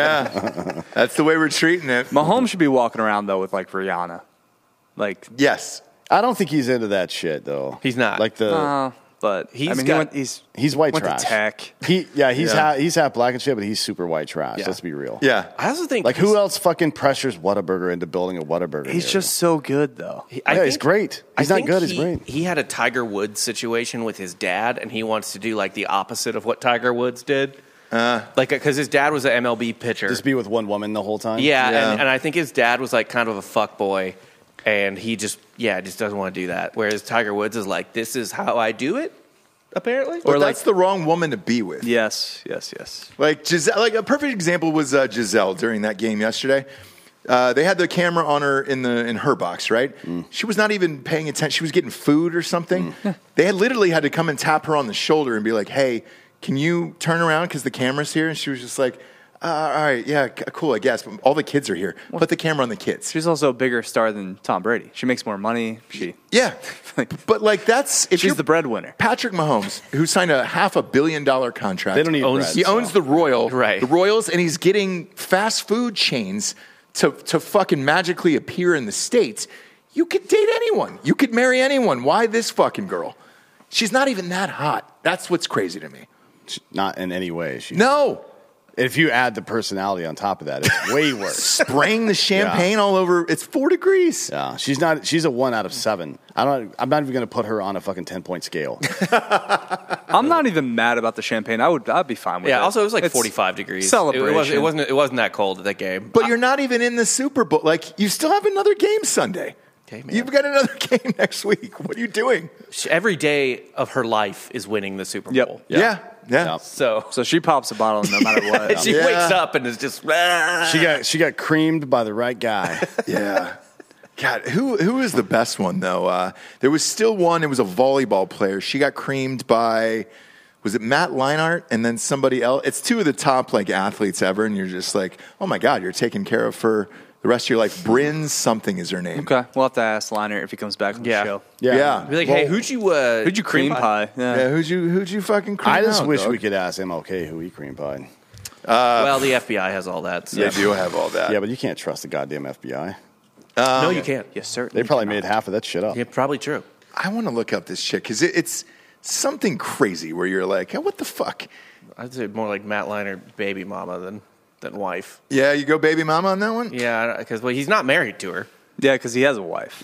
Yeah. That's the way we're treating it. Mahomes should be walking around, though, with like Rihanna. Like, Yes. I don't think he's into that shit though. He's not. Like the uh, but He's I mean, got- he went, he's he's white went trash. to tech. He yeah he's Yeah. Ha- he's half black and shit, but he's super white trash. Yeah. Let's be real. Yeah. I also think Like he's- who else fucking pressures Whataburger into building a Whataburger? He's here? just so good, though. He- I yeah, he's think- great. I He's not think good. He, He's great. He had a Tiger Woods situation with his dad, and he wants to do like the opposite of what Tiger Woods did. Uh, like, because his dad was an M L B pitcher. Just be with one woman the whole time. yeah, Yeah. And, and I think his dad was like kind of a fuck boy, and he just yeah just doesn't want to do that. Whereas Tiger Woods is like, this is how I do it, apparently. But Or like that's the wrong woman to be with. Yes, yes, yes. Like Giselle, like a perfect example was uh, Giselle during that game yesterday. Uh, they had the camera on her in the in her box, right? She was not even paying attention. She was getting food or something. They had literally had to come and tap her on the shoulder and be like, "Hey, can you turn around because the camera's here?" And she was just like, uh, "All right, yeah, c- cool, I guess." But all the kids are here. Put the camera on the kids. She's also a bigger star than Tom Brady. She makes more money. She Yeah, but like that's if she's you're the breadwinner. Patrick Mahomes, who signed a half a billion dollar contract. They don't need Owns- bread, He so. owns the Royal, Right. the Royals, and he's getting fast food chains to to fucking magically appear in the States. You could date anyone. You could marry anyone. Why this fucking girl? She's not even that hot. That's what's crazy to me. Not in any way. She, No, If you add the personality on top of that, it's way worse. Spraying the champagne all over. It's four degrees. Yeah, she's not. She's a one out of seven. I don't. I'm not even going to put her on a fucking ten point scale. I'm not even mad about the champagne. I would. I'd be fine with Yeah. it. Also, it was like It's forty-five degrees. Celebration. It, wasn't, it wasn't. It wasn't that cold at that game. But you're not even in the Super Bowl. Like, you still have another game Sunday. Okay, man. You've got another game next week. What are you doing? She- Every day of her life is winning the Super Yep. Bowl. Yeah. Yeah. Yeah. So, So she pops a bottle no matter what. she Yeah. wakes up and is just. "Ah." She got she got creamed by the right guy. Yeah. God, who who is the best one, though? Uh, there was still one. It was a volleyball player. She got creamed by, was it Matt Leinart and then somebody else? It's two of the top, like, athletes ever, and you're just like, oh, my God, you're taken care of for the rest of your life. Bryn something is her name. Okay, we'll have to ask Liner if he comes back on Yeah. the show. Yeah. Be like, hey, who'd you? Uh, Who'd you cream pie? Yeah. Yeah, who'd you who'd you fucking cream I just out, wish dog? we could ask M L K who he cream pied. well, the F B I has all that. So. They do have all that. Yeah, but you can't trust the goddamn F B I. no, you can't. Yes, sir. They probably made half of that shit up. Yeah, probably true. I want to look up this chick because it, it's something crazy where you're like, oh, what the fuck? I'd say more like Matt Leinart, baby mama than than wife. Yeah, you go baby mama on that one? Yeah, because well, he's not married to her. Yeah, because he has a wife.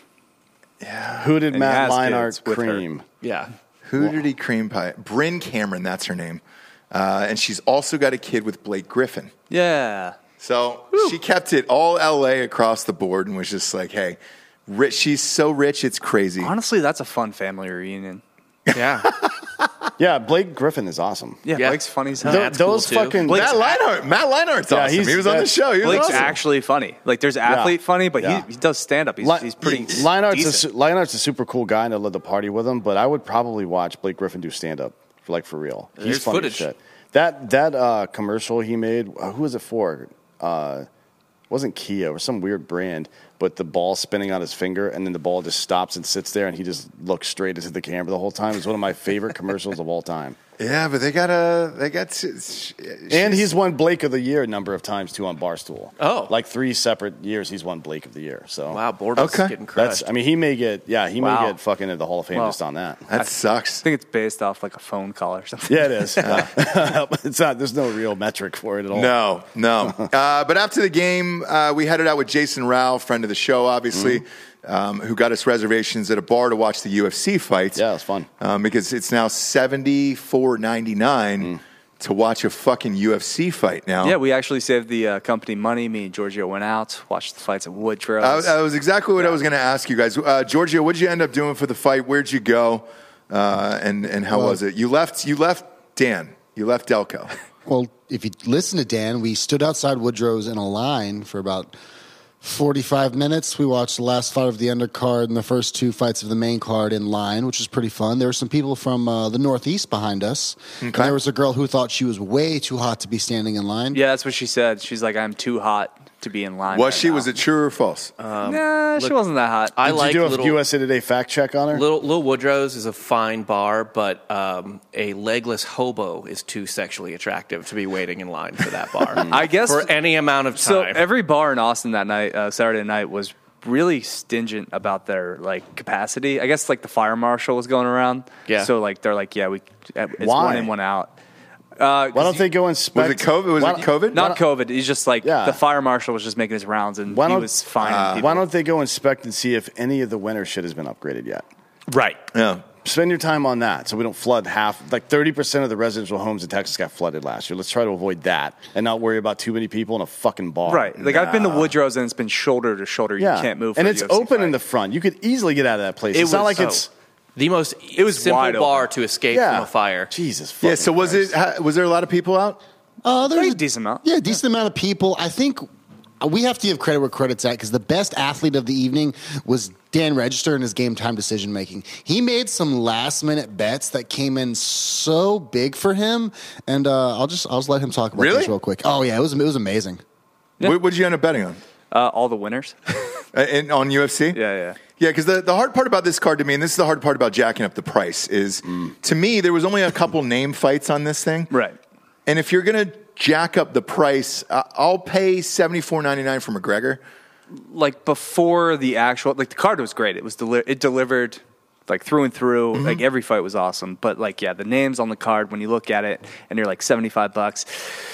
Who did And he Matt has Leinart kids with her. cream? Yeah. Who did he cream pie? Bryn Cameron, that's her name. Uh, and she's also got a kid with Blake Griffin. Yeah. So she kept it all L A across the board and was just like, hey, rich, she's so rich, it's crazy. Honestly, that's a fun family reunion. Yeah. Yeah, Blake Griffin is awesome. Yeah, Yeah. Blake's funny as hell. Th- Matt's those cool, too. fucking Blake's Matt Leinart, Matt Leinart's Yeah, awesome. he's- He was on the that's- show. He was Blake's awesome. actually funny. Like, there's athlete funny, but Yeah. he, he does stand up. He's, Li- he's pretty. Leinart's a, decent. su- Leinart's a super cool guy, and I'd love to party with him. But I would probably watch Blake Griffin do stand up, like for real. He's There's funny as footage. shit. That that uh, commercial he made. Uh, who was it for? Uh, wasn't Kia or some weird brand, but the ball spinning on his finger, and then the ball just stops and sits there, and he just looks straight into the camera the whole time. It's one of my favorite commercials of all time. Yeah, but they got a, they got, to, And he's won Blake of the Year a number of times too on Barstool. Oh. like three separate years he's won Blake of the Year. So Wow, Bortles Okay. is getting crushed. that's. I mean, he may get. Yeah, he Wow. may get fucking into the Hall of Fame Wow. just on that. that I sucks. think it's based off like a phone call or something. Yeah, it is. Yeah. It's not. There's no real metric for it at all. No, no. uh, but after the game, uh, we headed out with Jason Rao, friend of the show, obviously, um, who got us reservations at a bar to watch the U F C fights. Yeah, it was fun. Um, because it's now seventy-four ninety-nine to watch a fucking U F C fight now. Yeah, we actually saved the uh, company money. Me and Giorgio went out, watched the fights at Woodrow's. I, that was exactly what I was going to ask you guys. Uh, Giorgio, what did you end up doing for the fight? Where'd you go? Uh, and and how Well- was it? You left. You left Dan. You left Delco. Well, if you listen to Dan, we stood outside Woodrow's in a line for about forty-five minutes. We watched the last fight of the undercard and the first two fights of the main card in line, which was pretty fun. There were some people from uh, the Northeast behind us. And there was a girl who thought she was way too hot to be standing in line. Yeah, that's what she said. She's like, I'm too hot to be in line. Was right she? now. Was it true or false? Nah, she wasn't that hot. I Did like you do a little, U S A Today fact check on her? little Little Woodrow's is a fine bar, but um, a legless hobo is too sexually attractive to be waiting in line for that bar. I guess for any amount of so. time. Every bar in Austin that night, uh, Saturday night, was really stingent about their like capacity. I guess like the fire marshal was going around. Yeah. So like they're like, yeah, we it's Why? one in, one out. Uh, Why don't they go inspect? Was it COVID? Was why it don't- COVID? Not COVID. He's just like Yeah. the fire marshal was just making his rounds, and Why he don't- was fine. uh, Why don't they go inspect and see if any of the winter shit has been upgraded yet? right. Yeah. Spend your time on that so we don't flood half. Like thirty percent of the residential homes in Texas got flooded last year. Let's try to avoid that and not worry about too many people in a fucking bar. Right. Like I've been to Woodrow's and it's been shoulder to shoulder. Yeah. You can't move. And for a it's U F C open fight. in the front. You could easily get out of that place. It it's not was like so- it's. The most It was simple wide bar open. to escape Yeah. from a fire. Jesus. Yeah. fucking So was Christ. it? ha- Was there a lot of people out? Uh, there Pretty was decent amount. Yeah, decent amount of people. I think uh, we have to give credit where credit's at because the best athlete of the evening was Dan Register in his game time decision making. He made some last minute bets that came in so big for him, and uh, I'll just I'll just let him talk about Really? this real quick. Oh yeah, it was it was amazing. Yeah. What did you end up betting on? Uh, all the winners. Uh, in, on U F C? yeah, yeah. Yeah, because the, the hard part about this card to me, and this is the hard part about jacking up the price, is to me, there was only a couple name fights on this thing. Right. And if you're going to jack up the price, uh, I'll pay seventy-four ninety-nine for McGregor. Like before the actual, like the card was great. It was deli- it delivered like through and through. Mm-hmm. Like every fight was awesome. But like yeah, the names on the card when you look at it and you're like seventy five bucks.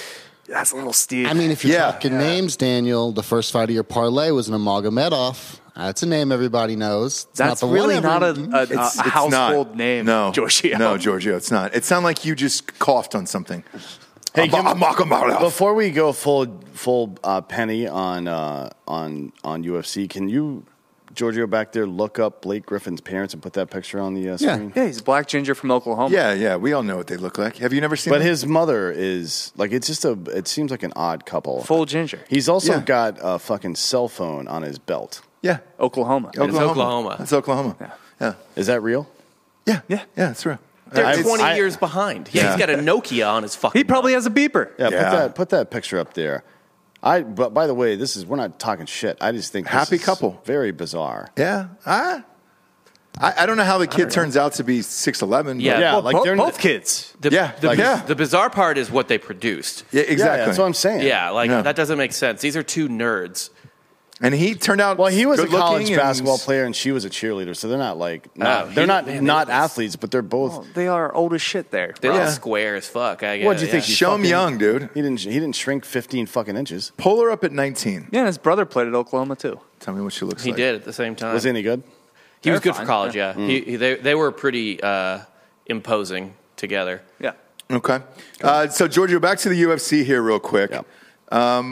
That's a little steep. I mean, if you're Yeah. talking names, Daniel, the first fight of your parlay was Nurmagomedov. That's a name everybody knows. It's That's not the really one not a, every- a, It's, a it's household not. name, No, Giorgio. No, Giorgio, it's not. It sounded like you just coughed on something. Hey, I'm, give- I'm Nurmagomedov. Before we go full full uh, penny on uh, on on U F C, can you, Giorgio, back there, look up Blake Griffin's parents and put that picture on the uh, Yeah. screen? Yeah, he's a black ginger from Oklahoma. Yeah, yeah, we all know what they look like. Have you never seen But them? his mother is like it's just a. It seems like an odd couple. Full ginger. He's also Yeah. got a fucking cell phone on his belt. Yeah. Oklahoma. It's Oklahoma. That's Oklahoma. Yeah. Yeah. Is that real? Yeah. Yeah. Yeah, that's real. They're I- twenty I- years behind. Yeah, Yeah. he's got a Nokia on his fucking. He probably has a beeper. Yeah, Yeah. Put that put that picture up there. I. But by the way, this is we're not talking shit. I just think this Happy is couple. Very bizarre. Yeah. I, I, I don't know how the kid turns out to be six eleven. Yeah. Yeah, Well, like bo- they're both kids. The, Yeah, the, like- yeah. the bizarre part is what they produced. Yeah, Yeah, exactly. that's what I'm saying. Yeah, like Yeah. that doesn't make sense. These are two nerds. And he turned out Well, he was a good-looking college and- basketball player, and she was a cheerleader. So they're not like not, Oh, he- they're not man, they not look- athletes, but they're both. Well, they are old as shit there. They Yeah. look square as fuck. I guess. What do you think? he Show him fucking- young, dude. He didn't. He didn't shrink fifteen fucking inches. Pull her up at nineteen. Yeah, and his brother played at Oklahoma, too. Tell me what she looks He like. did at the same time. Was he any good? He was They're good for fine. college. Yeah, He, he, they they were pretty uh, imposing together. Yeah. Okay. Uh, so Giorgio, back to the U F C here, real quick. Yeah.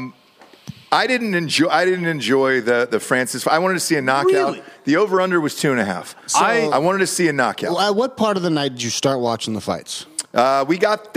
I didn't enjoy. I didn't enjoy the the Francis. I wanted to see a knockout. Really? The over under was two and a half. I I wanted to see a knockout. Well, at what part of the night did you start watching the fights? Uh, we got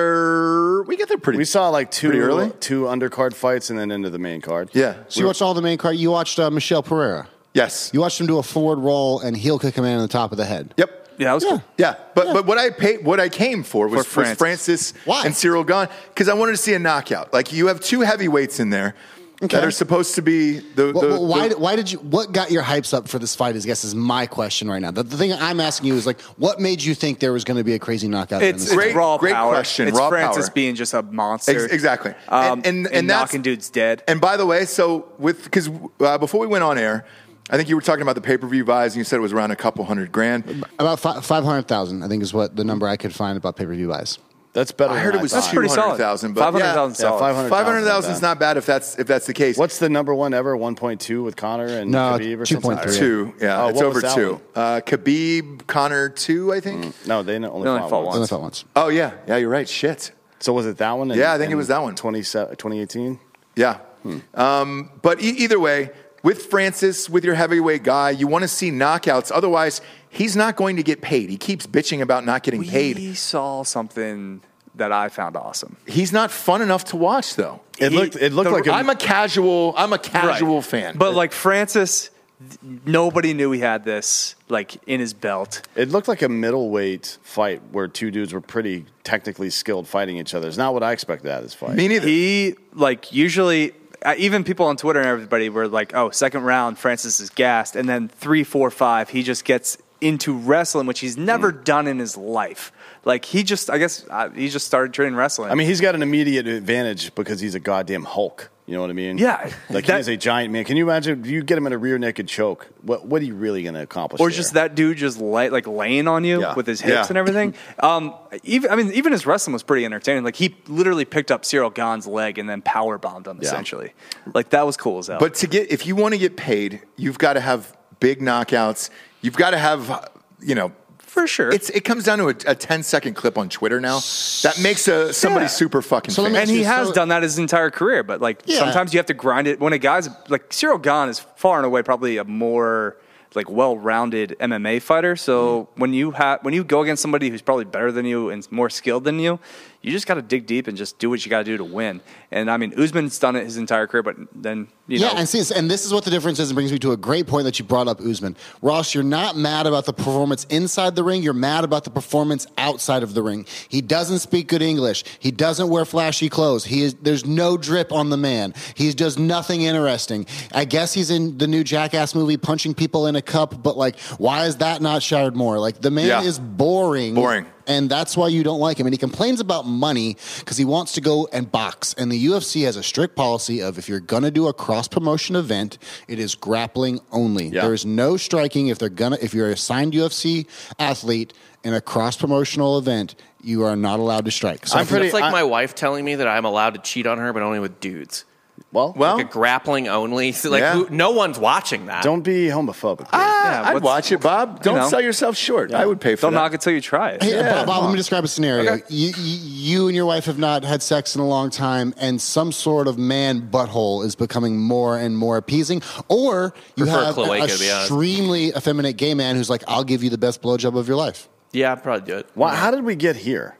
there. We got there pretty. We saw like two Pretty early? two undercard fights and then into the main card. Yeah. So you watched all the main card. You watched uh, Michelle Pereira. Yes. You watched him do a forward roll and heel kick a man in the top of the head. Yep. Yeah, that was Yeah. cool. Yeah, but but what I paid, what I came for was, For was Francis. Francis Why? and Cyril Gahn because I wanted to see a knockout. Like you have two heavyweights in there Okay. that are supposed to be the. Well, the, well, why, the- why did you? What got your hypes up for this fight? I guess is my question right now. The, the thing I'm asking you is like, what made you think there was going to be a crazy knockout? in It's, this it's fight? Great- raw great power. question, It's raw Francis power. being just a monster. Ex- exactly. Um, And- and- and, and that's- knocking dudes dead. And by the way, so with because uh, before we went on air, I think you were talking about the pay per view buys, and you said it was around a couple hundred grand. About fi- five hundred thousand, I think, is what the number I could find about pay per view buys. That's better. I than heard it was thought. That's pretty two solid. hundred thousand. five hundred thousand Yeah, solid. five hundred Five hundred thousand is not not bad if that's if that's the case. What's the number one ever? One point two with Connor and No, Khabib or two something? point three. two? Yeah, Oh, it's what over was that two. one? Uh, Khabib, Connor two, I think. No, they only, They only fought fought once. I only fought once. Oh yeah, yeah, you're right. Shit. So was it that one? in- Yeah, I think it in was that one. twenty eighteen. Yeah. Um, but e- either way, with Francis, with your heavyweight guy, you want to see knockouts. Otherwise, he's not going to get paid. He keeps bitching about not getting paid. We saw something that I found awesome. He's not fun enough to watch, though. It He- looked. It looked the- like a, I'm a casual. I'm a casual Right. fan. But like Francis, th- nobody knew he had this like in his belt. It looked like a middleweight fight where two dudes were pretty technically skilled fighting each other. It's not what I expected out of this fight. me neither. He like usually uh, even people on Twitter and everybody were like, "Oh, second round, Francis is gassed," and then three, four, five, he just gets into wrestling, which he's never done in his life. Like he just, I guess, uh, he just started training wrestling. I mean, he's got an immediate advantage because he's a goddamn Hulk. You know what I mean? Yeah. Like That- he's a giant man. Can you imagine if you get him in a rear naked choke? What what are you really going to accomplish? or there? just that dude just lay, like laying on you Yeah. with his hips Yeah. and everything. Um, even I mean, even his wrestling was pretty entertaining. Like he literally picked up Cyril Gahn's leg and then power bombed him. Yeah. Essentially, like that was cool as hell. But to get, if you want to get paid, you've got to have big knockouts. You've got to have, you know, for sure, it's it comes down to a, a ten second clip on Twitter now. That makes a, somebody Yeah. super fucking So let me famous. and he So- has done that his entire career. But like Yeah. sometimes you have to grind it. When a guy's like Cyril Gahn is far and away probably a more like well-rounded M M A fighter. So when you have when you go against somebody who's probably better than you and more skilled than you, you just got to dig deep and just do what you got to do to win. And I mean, Usman's done it his entire career, but then you yeah, know, and see, and this is what the difference is, and brings me to a great point that you brought up, Usman. Ross, you're not mad about the performance inside the ring. You're mad about the performance outside of the ring. He doesn't speak good English. He doesn't wear flashy clothes. He is there's no drip on the man. He does nothing interesting. I guess he's in the new Jackass movie, punching people in a cup. But like, why is that not shared more? Like, the man Yeah. is boring. boring. Boring. And that's why you don't like him. And he complains about money because he wants to go and box. And the U F C has a strict policy of if you're going to do a cross-promotion event, it is grappling only. Yeah. There is no striking if they're gonna. If you're a signed U F C athlete in a cross-promotional event, you are not allowed to strike. So I'm pretty- It's like I- my wife telling me that I'm allowed to cheat on her, but only with dudes. Well, Well, Like a grappling only. So like Yeah. who, no one's watching that. don't be homophobic. ah, I'd what's- watch it, Bob. Don't know. sell yourself short. I would pay for Don't that. knock it till you try it. Hey, Yeah. Bob, Bob, let me describe a scenario. Okay. You, you, you and your wife have not had sex in a long time, and some sort of man butthole is becoming more and more appeasing. Or you Prefer have cloaca, an to be honest. extremely effeminate gay man who's like, I'll give you the best blowjob of your life. Yeah, I'd probably do it. Why, how did we get here?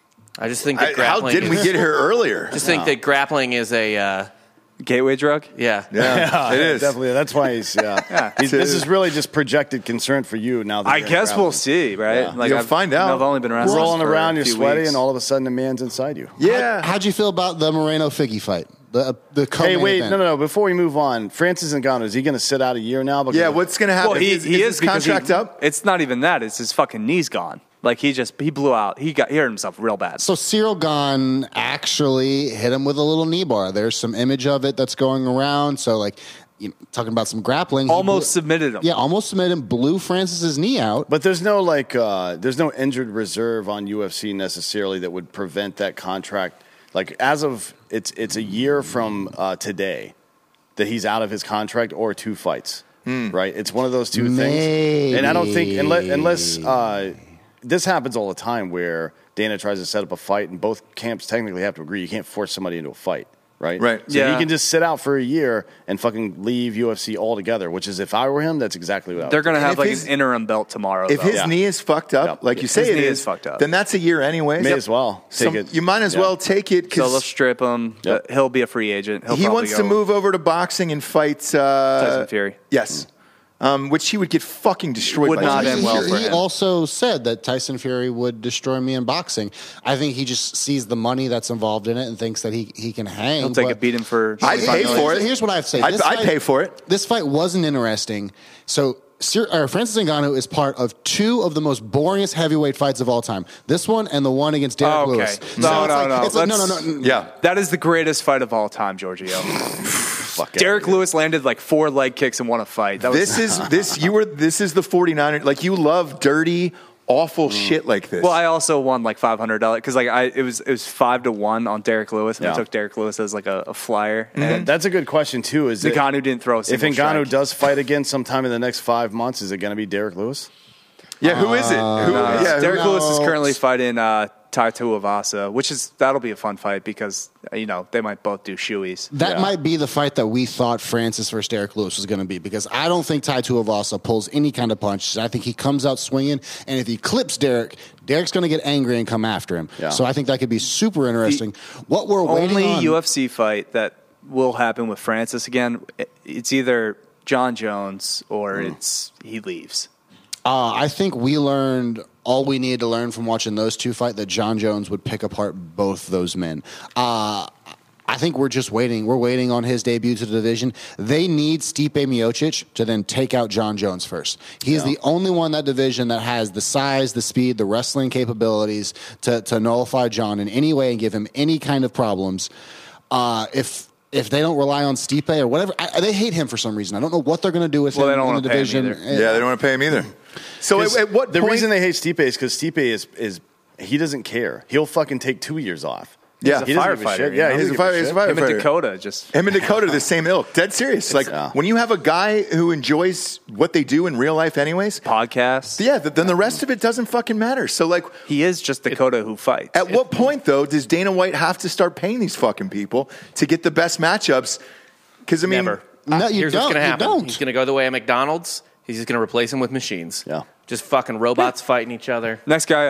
I just think I- that how grappling. didn't we is- get here earlier? Just think that grappling is a uh, Gateway drug? yeah. Yeah, it is. Definitely. That's why he's. Yeah. He's- this is really just projected concern for you now. That I you're in guess we'll grappling. see, right? Yeah. You'll I've, find out. I've only been around rolling for around, a you're few sweaty, weeks. and all of a sudden a man's inside you. Yeah. How'd you feel about the Moreno Figgy fight? The the Hey, co-main wait, event? no, no, no. Before we move on, Francis Ngannou, is he going to sit out a year now? Because yeah, what's going to happen? Well, he, is, he is is his because contract he, up? It's not even that. It's his fucking knee's gone. Like he just he blew out. He got he hurt himself real bad. So Cyril Gahn actually hit him with a little knee bar. There's some image of it that's going around. So like, you know, talking about some grappling, he Almost blew- submitted him. Yeah, almost submitted him. Blew Francis's knee out. But there's no like, uh, there's no injured reserve on U F C necessarily that would prevent that contract. Like as of it's it's a year from uh, today that he's out of his contract or two fights. Right? It's one of those two things. And I don't think unless unless uh, this happens all the time where Dana tries to set up a fight and both camps technically have to agree. You can't force somebody into a fight. Right? Right. So Yeah. he can just sit out for a year and fucking leave U F C altogether, which is if I were him, that's exactly what I would They're going to And have if like his- an interim belt tomorrow. If though. his Yeah. knee is fucked up, Yep. like you say His it knee is, is fucked up. then that's a year anyways. May Yep. as well take Some- it. You might as Yeah. well take it so they'll because strip him. Yep. Uh, He'll be a free agent. He'll he probably wants go to move over to boxing and fight uh, Tyson Fury. Yes, um, which he would get fucking destroyed. Would by not Tyson end well Fury. for he him. also said that Tyson Fury would destroy me in boxing. I think he just sees the money that's involved in it and thinks that he, he can hang. He'll take but- a beating for. I'd pay twenty-five for million. it. Here's what I have to say. I'd, This I'd fight- pay for it. This fight wasn't interesting. So Sir, uh, Francis Ngannou is part of two of the most boringest heavyweight fights of all time. This one and the one against Derek Oh, okay. Lewis. No, So no, it's like- no. it's like, no, no, Let's- no, no. Yeah. That is the greatest fight of all time, Giorgio. Fuck it. Derek Lewis landed like four leg kicks and won a fight. That was This is this you were this is the 49ers. Like you love dirty, awful shit like this. Well, I also won like five hundred dollars because like I it was it was five to one on Derek Lewis, and Yeah. I took Derek Lewis as like a, a flyer. And That's a good question too. Is it, Ngannou didn't throw a if single Ngannou strike. does fight again sometime in the next five months, is it going to be Derek Lewis? yeah, who is it? Who, Uh, yeah, who- Derek Lewis is no. currently fighting uh, Tai Tuivasa, which is that'll be a fun fight because uh, you know they might both do shoeies. That Yeah. might be the fight that we thought Francis versus Derek Lewis was going to be because I don't think Tai Tuivasa pulls any kind of punches. I think he comes out swinging, and if he clips Derek, Derek's going to get angry and come after him. Yeah. So I think that could be super interesting. what we're waiting Only on, U F C fight that will happen with Francis again. it- It's either John Jones or Hmm. it's he leaves. Uh, I think we learned all we needed to learn from watching those two fight that John Jones would pick apart both those men. Uh, I think we're just waiting. We're waiting on his debut to the division. They need Stipe Miocic to then take out John Jones first. He is the only one in that division that has the size, the speed, the wrestling capabilities to, to nullify John in any way and give him any kind of problems. Uh, if if they don't rely on Stipe or whatever, I, they hate him for some reason. I don't know what they're going to do with Well, they him don't in the wanna pay him division. either. yeah, they don't want to pay him either. So at, at what the point? reason they hate Stipe is because Stipe is is he doesn't care. He'll fucking take two years off. Yeah. he He's a doesn't give firefighter, shit. you Yeah, know? he He's doesn't a fire- give a he's a shit. fire- Him and Fighter. Dakota just Him and Dakota are the same ilk. Dead serious. Like Yeah. when you have a guy who enjoys what they do in real life, anyways. podcast. Yeah, th- then the rest of it doesn't fucking matter. So like, He is just Dakota who fights. at what point though does Dana White have to start paying these fucking people to get the best matchups? Because I mean, Never. No, you Here's don't. what's going to You happen. don't. He's going to go the way of McDonald's. He's just going to replace him with machines. Yeah. Just fucking robots fighting each other. Next guy up.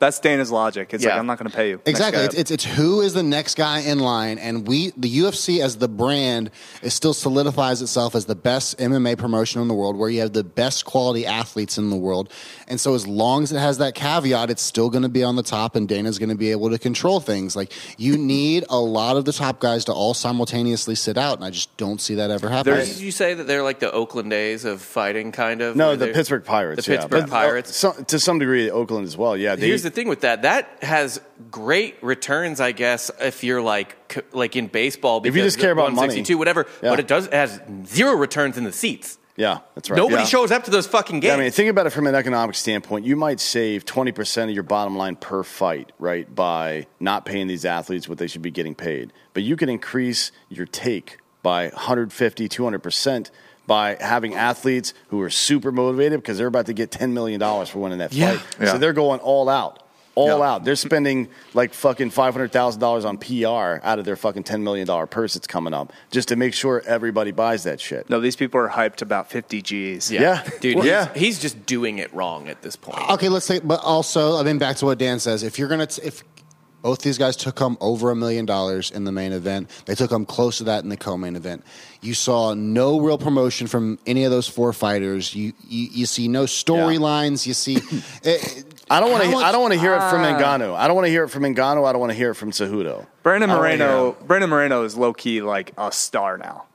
That's Dana's logic. It's Yeah. like, I'm not going to pay you. Exactly. Next It's, guy it's it's who is the next guy in line, and we the U F C as the brand is still solidifies itself as the best M M A promotion in the world, where you have the best quality athletes in the world. And so, as long as it has that caveat, it's still going to be on the top, and Dana's going to be able to control things. Like you need a lot of the top guys to all simultaneously sit out, and I just don't see that ever happening. Did you say that they're like the Oakland A's of fighting, kind of? No, Where the they're- Pittsburgh Pirates. The yeah. Pittsburgh But, uh, Pirates. so, to some degree, Oakland as well. Yeah. They, Here's the thing with that. That has great returns, I guess, if you're like c- like in baseball. If you just care about one sixty-two, money. whatever. Yeah. But it does it has zero returns in the seats. yeah, that's right. Nobody yeah. shows up to those fucking games. Yeah, I mean, think about it from an economic standpoint. You might save twenty percent of your bottom line per fight, right, by not paying these athletes what they should be getting paid. But you can increase your take by one hundred fifty, two hundred percent by having athletes who are super motivated because they're about to get ten million dollars for winning that Yeah. fight. Yeah. So they're going all out. All Yeah. out. They're spending like fucking five hundred thousand dollars on P R out of their fucking ten million dollars purse that's coming up just to make sure everybody buys that shit. No, these people are hyped about fifty G's. Yeah. Dude, Well, he's, yeah. he's just doing it wrong at this point. Okay, let's say, but also, I mean, back to what Dan says. If you're gonna, t- if both these guys took home over a million dollars in the main event, they took home close to that in the co-main event. You saw no real promotion from any of those four fighters. You you, you see no storylines. You see, it, I don't want how to. much- I don't want to hear it from Ngannou. I don't want to hear it from Ngannou. I don't want to hear it from Cejudo. Brandon I don't wanna hear Moreno. him. Brandon Moreno is low key like a star now.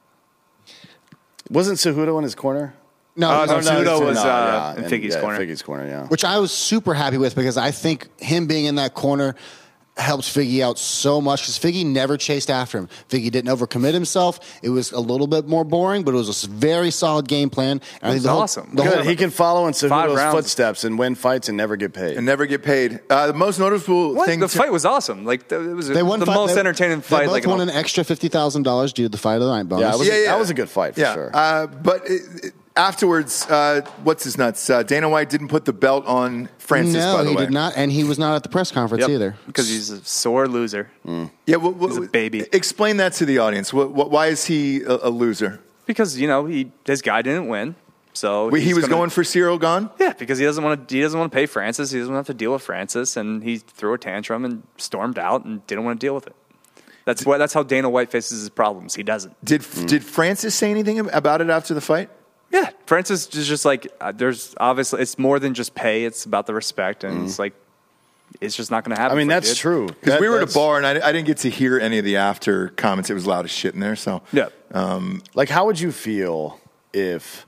Wasn't Cejudo in his corner? No, Uh, no, no, Cejudo it's- was, no, uh, yeah, in Figgy's yeah, corner. Figgy's corner, yeah. which I was super happy with because I think him being in that corner helped Figgy out so much because Figgy never chased after him. Figgy didn't overcommit himself. It was a little bit more boring, but it was a very solid game plan. And I think was the whole- awesome. the Good. whole- He can follow in Five Cejudo's rounds. footsteps and win fights and never get paid. and never get paid. Uh, the most noticeable What? thing The to- fight was awesome. Like the, it was They won the fight- most they- entertaining They fight. both Like in won a- an extra fifty thousand dollars due to the fight of the night bonus. yeah, it was, Yeah, a, yeah. that was a good fight for yeah. sure. Uh, but it, it, afterwards, uh, what's his nuts? Uh, Dana White didn't put the belt on Francis. no, by the he way. did not, and he was not at the press conference Yep, either. because he's a sore loser. Yeah, what, what, He's a baby. Explain that to the audience. What, what, why is he a, a loser? Because you know he his guy didn't win, so Wait, he he's was gonna- going for Cyril Gane? Yeah, because he doesn't want to. He doesn't want to pay Francis. He doesn't have to deal with Francis, and he threw a tantrum and stormed out and didn't want to deal with it. That's why. That's how Dana White faces his problems. He doesn't. Did did Francis say anything about it after the fight? Yeah, Francis is just like uh, there's obviously it's more than just pay. It's about the respect, and it's like it's just not going to happen. I mean, for you, that's dude. true. Because That- we were at a that's- bar and I, I didn't get to hear any of the after comments. It was loud as shit in there. So Yeah, Like, how would you feel if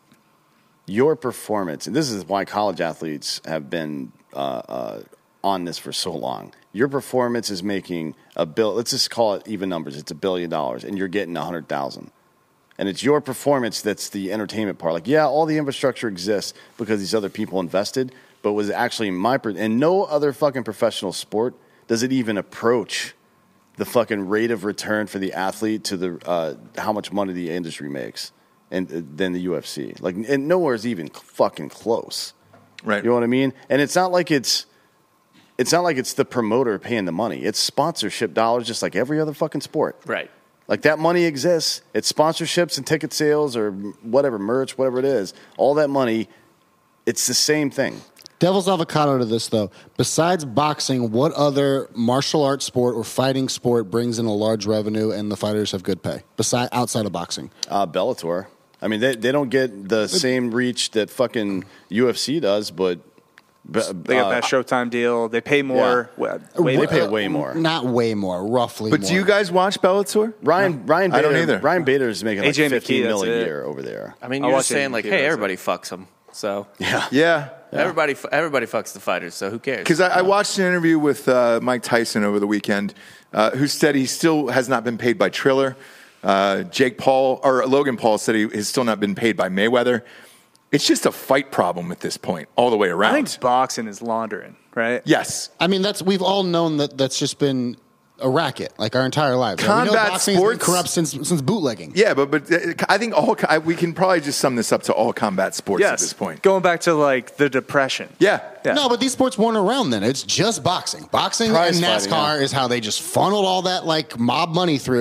your performance, and this is why college athletes have been uh, uh, on this for so long, your performance is making a bill, let's just call it even numbers, it's a billion dollars, and you're getting a hundred thousand. And it's your performance that's the entertainment part. Like, yeah, all the infrastructure exists because these other people invested, but was actually my, per- and no other fucking professional sport does it even approach the fucking rate of return for the athlete to the uh, how much money the industry makes, and uh, than the U F C. Like, and nowhere's even fucking close. right. You know what I mean? And it's not like it's it's not like it's the promoter paying the money. It's sponsorship dollars, just like every other fucking sport. Right. Like, that money exists. It's sponsorships and ticket sales or whatever, merch, whatever it is. All that money, it's the same thing. Devil's avocado to this, though. Besides boxing, what other martial arts sport or fighting sport brings in a large revenue and the fighters have good pay? Beside outside of boxing, Uh, Bellator. I mean, they they don't get the same reach that fucking U F C does, but be- they got uh, that Showtime deal. They pay more. Yeah. Way, They pay Uh, way more. Not way more, roughly. But more. do you guys watch Bellator? Ryan Ryan I Bader, don't either. Ryan Bader is making like A J fifteen McKee, mil a that's it. year over there. I mean, I'll you're watch just saying it. like, Yeah, hey, that's everybody fucks them. So Yeah. Yeah. everybody, fu- everybody fucks the fighters. So who cares? Because I, I watched an interview with uh, Mike Tyson over the weekend, uh, who said he still has not been paid by Triller. Uh, Jake Paul or Logan Paul said he has still not been paid by Mayweather. It's just a fight problem at this point, all the way I around. think boxing is laundering, right? Yes. I mean, that's we've all known that that's just been a racket, like our entire lives. Like, we know Combat boxing has been sports- corrupt since since bootlegging. Yeah, but but uh, I think all I, we can probably just sum this up to all combat sports Yes. at this point. Going back to like the depression. Yeah. Yeah. No, but these sports weren't around then. It's just boxing. Boxing Prize and fighting, NASCAR yeah. is how they just funneled all that like mob money through.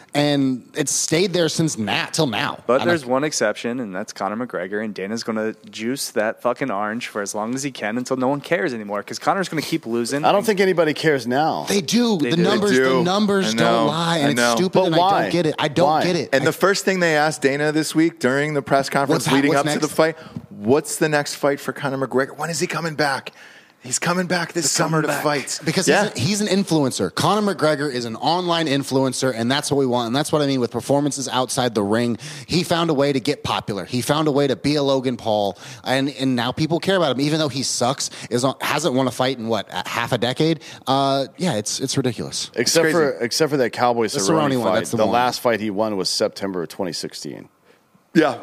And it's stayed there since now, till now. But I'm there's like, one exception, and that's Conor McGregor. And Dana's going to juice that fucking orange for as long as he can until no one cares anymore. Because Conor's going to keep losing. I don't think anybody cares now. They do. They the do. numbers, They do. the numbers I know. don't lie, I and it's know. stupid. But and why? I don't get it. I don't Why? get it. And I- the first thing they asked Dana this week during the press conference What's hap- leading what's up next? to the fight, what's the next fight for Conor McGregor? When is he coming back? He's coming back this summer to fight. Because yeah. he's, a, he's an influencer. Conor McGregor is an online influencer, and that's what we want. And that's what I mean with performances outside the ring. He found a way to get popular. He found a way to be a Logan Paul, and, and now people care about him, even though he sucks. Is on, hasn't won a fight in what half a decade. Uh, yeah, it's it's ridiculous. Except It's for crazy. except for that Cowboy The Cerrone Cerrone one, fight. that's the the one. last fight he won was September of twenty sixteen. yeah.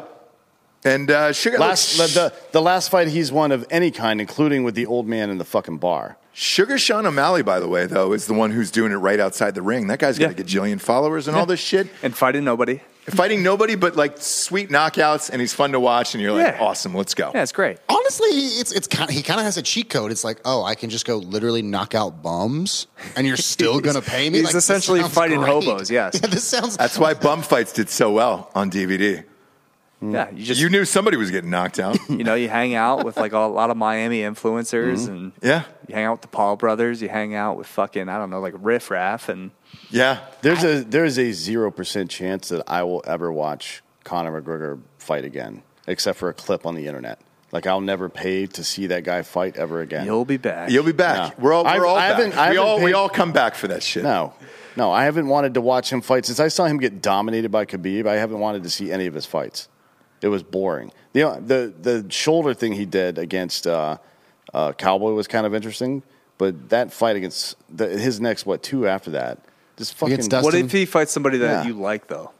And uh, Sugar, Last look, the, the last fight he's won of any kind, including with the old man in the fucking bar. Sugar Sean O'Malley, by the way, though, is the one who's doing it right outside the ring. That guy's got a Yeah. gajillion followers and all this shit. And fighting nobody. Fighting nobody, but like sweet knockouts, and he's fun to watch, and you're like, Yeah. awesome, let's go. Yeah, it's great. Honestly, it's it's kind of, he kind of has a cheat code. It's like, oh, I can just go literally knock out bums, and you're still gonna pay me. he's Like, this essentially sounds fighting great. hobos, yes. Yeah, this sounds. That's why bum fights did so well on D V D. Yeah, you just You knew somebody was getting knocked out. you know, you hang out with like a lot of Miami influencers, and Yeah. you hang out with the Paul brothers. You hang out with fucking I don't know, like Riff Raff, and Yeah. There's a there's a zero percent chance that I will ever watch Conor McGregor fight again, except for a clip on the internet. Like I'll never pay to see that guy fight ever again. you'll be back. You'll be back. No. We're all, I've- we're all I back. haven't- I we, haven't all, we paid- all come back for that shit. No, no, I haven't wanted to watch him fight since I saw him get dominated by Khabib. I haven't wanted to see any of his fights. It was boring. The the the shoulder thing he did against uh, uh, Cowboy was kind of interesting, but that fight against the, his next what two after that, just fucking. Against Dustin? What if he fights somebody that Yeah. you like though?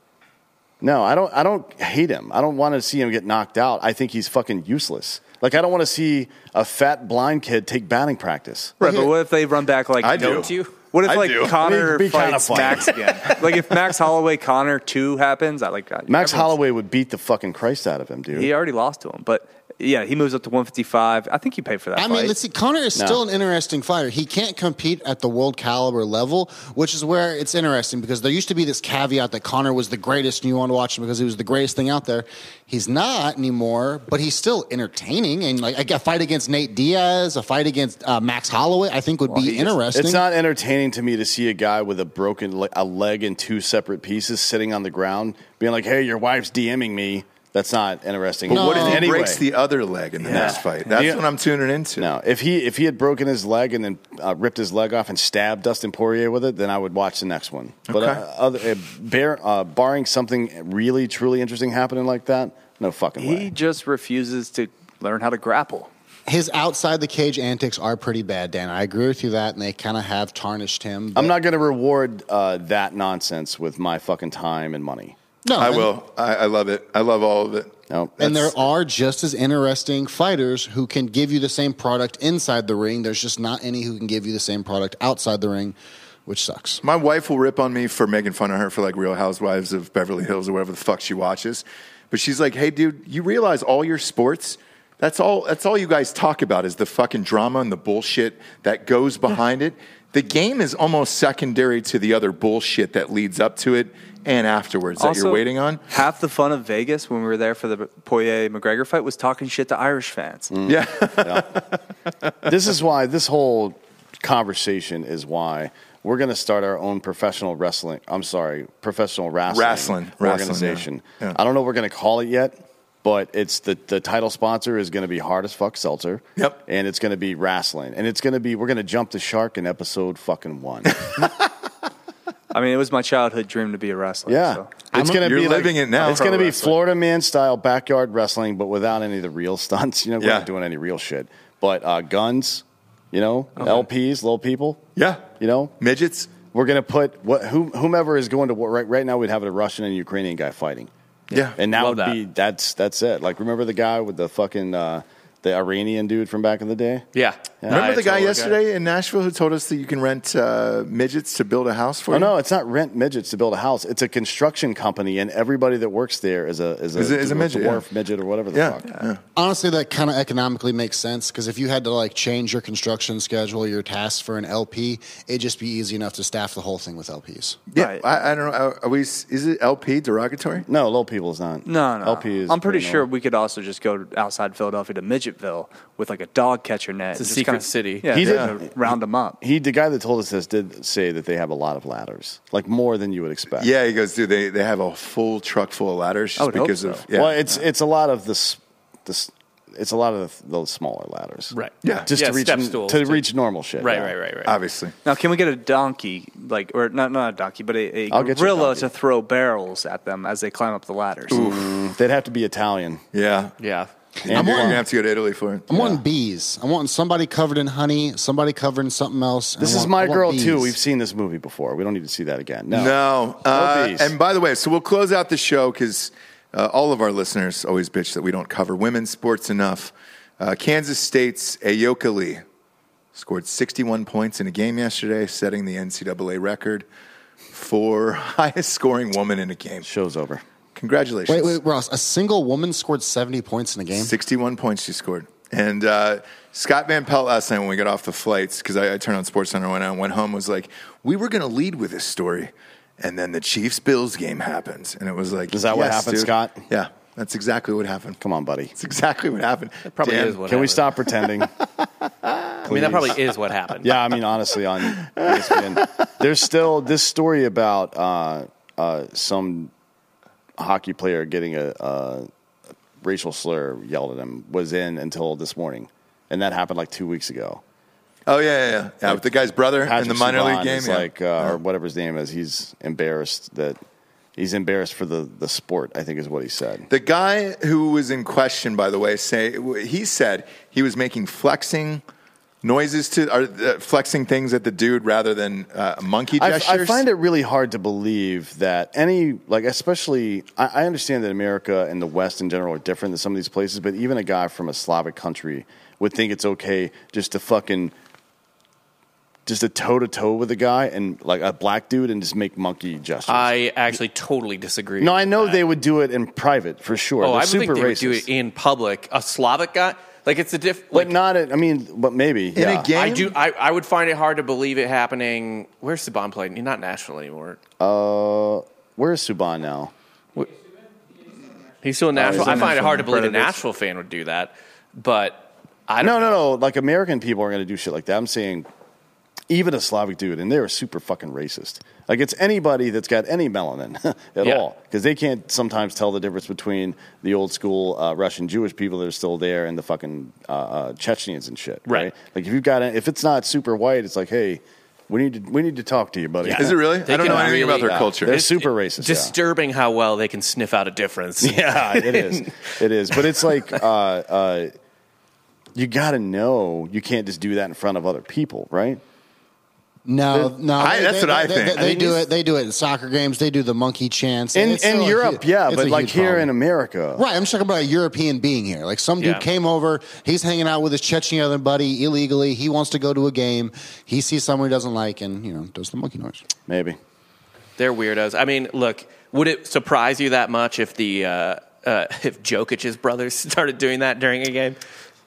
No, I don't. I don't hate him. I don't want to see him get knocked out. I think he's fucking useless. Like I don't want to see a fat blind kid take batting practice. Right, but what if they run back like I do. don't you? What if I like do. Connor It'd be kinda fights fun. Max again? Like if Max Holloway Connor two happens, I like that. Max Everyone's- Holloway would beat the fucking Christ out of him, dude. He already lost to him, but yeah, he moves up to one fifty-five. I think you pay for that. I fight. mean, let's see. Connor is No. still an interesting fighter. He can't compete at the world caliber level, which is where it's interesting because there used to be this caveat that Connor was the greatest and you want to watch him because he was the greatest thing out there. He's not anymore, but he's still entertaining. And like a fight against Nate Diaz, a fight against uh, Max Holloway, I think would Well, be he just- interesting. It's not entertaining to me to see a guy with a broken le- a leg in two separate pieces sitting on the ground, being like, "Hey, your wife's DMing me." That's not interesting. But what if he Anyway. breaks the other leg in the Yeah. next fight? That's Yeah. what I'm tuning into. No, if he if he had broken his leg and then uh, ripped his leg off and stabbed Dustin Poirier with it, then I would watch the next one. But Okay. uh, other, uh, bear, uh, barring something really truly interesting happening like that, no fucking he way. just refuses to learn how to grapple. His outside the cage antics are pretty bad, Dan. I agree with you that, and they kind of have tarnished him. but- I'm not going to reward uh, that nonsense with my fucking time and money. No, I and- will. I, I love it. I love all of it. No, And there that's- are just as interesting fighters who can give you the same product inside the ring. There's just not any who can give you the same product outside the ring, which sucks. My wife will rip on me for making fun of her for like Real Housewives of Beverly Hills or whatever the fuck she watches. But she's like, hey, dude, you realize all your sports, that's all that's all you guys talk about is the fucking drama and the bullshit that goes behind it. The game is almost secondary to the other bullshit that leads up to it and afterwards that you're waiting on. Half the fun of Vegas when we were there for the Poirier McGregor fight was talking shit to Irish fans. Yeah. This is why this whole conversation is why we're going to start our own professional wrestling. I'm sorry, professional wrestling, Wrestling. Wrestling, organization. yeah. Yeah. I don't know what we're going to call it yet, but it's the the title sponsor is going to be Hard as Fuck Seltzer. Yep. And it's going to be wrestling, and it's going to be we're going to jump the shark in episode fucking one. I mean, it was my childhood dream to be a wrestler. Yeah. So. It's going to You're be living like, it now. It's going to Pro be wrestling. Florida man style backyard wrestling, but without any of the real stunts. You know, we're Yeah. not doing any real shit. But uh, guns, you know, L Ps, little people. Yeah. You know, Midgets. we're going to put what, whom, whomever is going to war. Right, right now, we'd have a Russian and Ukrainian guy fighting. Yeah. And that Love would that. be, that's that's it. Like, remember the guy with the fucking uh, the Iranian dude from back in the day. Yeah. Remember the guy Ayatollah yesterday in Nashville who told us that you can rent uh, midgets to build a house for Oh you? no, it's not rent midgets to build a house. It's a construction company, and everybody that works there is a is a, Is a- is a midget, dwarf yeah. midget or whatever the Yeah. fuck. yeah. Honestly, that kind of economically makes sense because if you had to like change your construction schedule, your tasks for an L P, it'd just be easy enough to staff the whole thing with L Ps. Yeah, Right. I, I don't know. Are we? Is it L P derogatory? No, little people is not. No, no. L P is I'm pretty pretty sure normal. we could also just go outside Philadelphia to Midgetville with like a dog catcher net. It's a and just secret kinda- city. Yeah, He just did- kinda round them up. He, the guy that told us this, did say that they have a lot of ladders, like more than you would expect. Yeah, he goes, dude. They they have a full truck full of ladders I just would hope because so. of yeah. Well, it's it's a lot of this this. It's a lot of the, those smaller ladders, Right. Yeah. Just Yeah, to reach step stools to to- reach normal shit. Right, yeah. right, right, right. obviously. Now, can we get a donkey, like, or not, not a donkey, but a, a I'll get you a gorilla donkey. to throw barrels at them as they climb up the ladders? Mm, They'd have to be Italian. Yeah, Yeah. and you're wanting- gonna have to go to Italy for it. I'm wanting bees. I'm wanting somebody covered in honey, somebody covered in something else. This I is want- my I want girl bees. too. We've seen this movie before. We don't need to see that again. No. No. Uh, bees. and by the way, so we'll close out the show because uh, all of our listeners always bitch that we don't cover women's sports enough. Uh, Kansas State's Ayoka Lee scored sixty-one points in a game yesterday, setting the N C double A record for highest scoring woman in a game. Show's over. Congratulations. Wait, wait, Ross. A single woman scored seventy points in a game. sixty-one points she scored. And uh, Scott Van Pelt last night when we got off the flights, because I, I turned on SportsCenter when I went home, was like, we were going to lead with this story. And then the Chiefs-Bills game happens. And it was like, Is that what yes, happened, dude. Scott? Yeah, that's exactly what happened. Come on, buddy. That's exactly what happened. It probably is what Can we happened. stop pretending? I mean, that probably is what happened. Yeah, I mean, honestly, on E S P N, there's still this story about uh, uh, some hockey player getting a, a racial slur yelled at him was in until this morning, and that happened like two weeks ago. Oh, yeah, yeah, yeah. yeah with the guy's brother Patrick in the minor Subban league game. is yeah. like, uh, or whatever his name is, he's embarrassed that he's embarrassed for the, the sport, I think is what he said. The guy who was in question, by the way, say he said he was making flexing noises to, or uh, flexing things at the dude rather than uh, monkey I, gestures. I find it really hard to believe that any, like, especially, I, I understand that America and the West in general are different than some of these places, but even a guy from a Slavic country would think it's okay just to fucking, just to toe to toe with a guy and like a black dude and just make monkey gestures. I actually totally disagree. no, I with know that. they would do it in private for sure. Oh, They're I would super think they would racist. do it in public. A Slavic guy, like it's a diff. but Like, not, at, I mean, but maybe. In yeah. a game? I do. I, I would find it hard to believe it happening. Where's Saban playing? He's not Nashville anymore. Uh, where is Subban now? He's still in Nashville. he's in I find it hard to Nashville. believe a Predators. Nashville fan would do that, but I don't. No, no, no. Like American people are going to do shit like that. I'm saying even a Slavic dude, and they're super fucking racist. Like it's anybody that's got any melanin at Yeah. all, because they can't sometimes tell the difference between the old school uh, Russian Jewish people that are still there and the fucking uh, uh, Chechens and shit. Right. Right. Like if you've got it, if it's not super white, it's like, hey, we need to we need to talk to you, buddy. Is it really? They I don't know can anything really- about their yeah. culture. They're It's- super racist. yeah. Disturbing how well they can sniff out a difference. Yeah, it is. It is. But it's like uh, uh, you got to know you can't just do that in front of other people, right? No, no. I- they- that's they- what I they- think. They, I they mean, do it's- it. They do it in soccer games. They do the monkey chants. In, It's in still a Europe, hu- yeah, it's but a like huge here problem. in America. Right, I'm just talking about a European being here. Like some dude Yeah. came over, he's hanging out with his Chechen other buddy illegally. He wants to go to a game. He sees someone he doesn't like, and you know does the monkey noise. Maybe. They're weirdos. I mean, look, would it surprise you that much if the uh, uh, if Jokic's brothers started doing that during a game?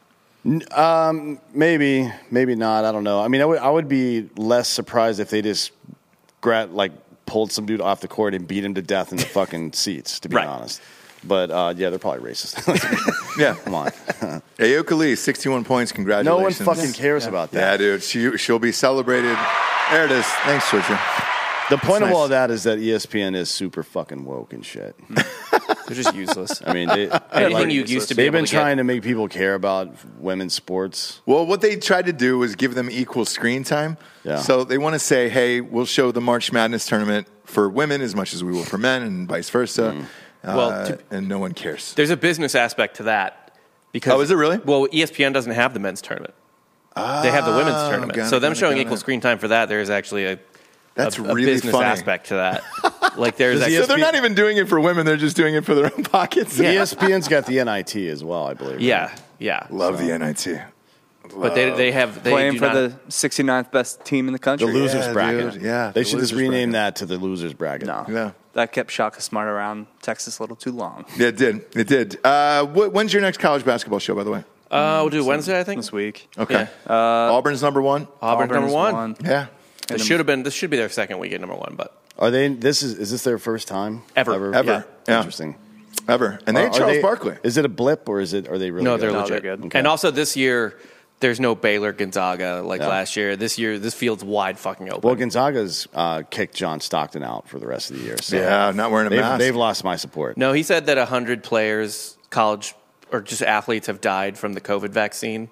Maybe, maybe not. I don't know. I mean, I would, I would be less surprised if they just grad, like pulled some dude off the court and beat him to death in the fucking seats. To be Right. honest, but uh, yeah, they're probably racist. yeah. Come on, Ayoka Lee, sixty-one points. no Congratulations. one fucking cares about Yeah, that. dude. She, she'll be celebrated. There it is. Thanks, Georgia. The point of nice. all of that is that E S P N is super fucking woke and shit. They're just useless. I mean, they, Anything like, you used to be they've able been to get- trying to make people care about women's sports. Well, what they tried to do was give them equal screen time. Yeah. So they want to say, hey, we'll show the March Madness tournament for women as much as we will for men and vice versa. Mm. Uh, Well, to- and no one cares. There's a business aspect to that. Because, Oh, is it really? Well, E S P N doesn't have the men's tournament. they have the women's tournament. got it, So them got it, showing got equal it. screen time for that, there's actually a, That's a, a really business funny. aspect to that. Like there's Does that, E So S P they're not even doing it for women; they're just doing it for their own pockets. E S P N's got the N I T as well, I believe. right? yeah, yeah. Love the N I T. But they they have they Playing do for not- the sixty-ninth best team in the country. The losers Yeah, bracket. dude, yeah, They the should just losers rename bracket. that to the losers bracket. No. Yeah. That kept Shaka Smart around Texas a little too long Yeah, it did. It did. Uh, wh- when's your next college basketball show, by the way? Uh, we'll do Wednesday, I think. this week. Okay. Yeah. Auburn's number one. Auburn, number is one. Yeah. This should have been. This should be their second week at number one, but Are they? This is is this their first time Ever. Ever. Yeah. Yeah. Interesting. Ever. And they Are- had are Charles they- Barkley. Is it a blip or is it? Are they really? no, good? they're No, legit. they're good. Okay. And also this year, there's no Baylor Gonzaga like Yeah. last year. This year, this field's wide fucking open. Well, Gonzaga's uh, kicked John Stockton out for the rest of the year. So Yeah, not wearing a they've, mask. they've lost my support. no, he said that a hundred players, college or just athletes, have died from the COVID vaccine.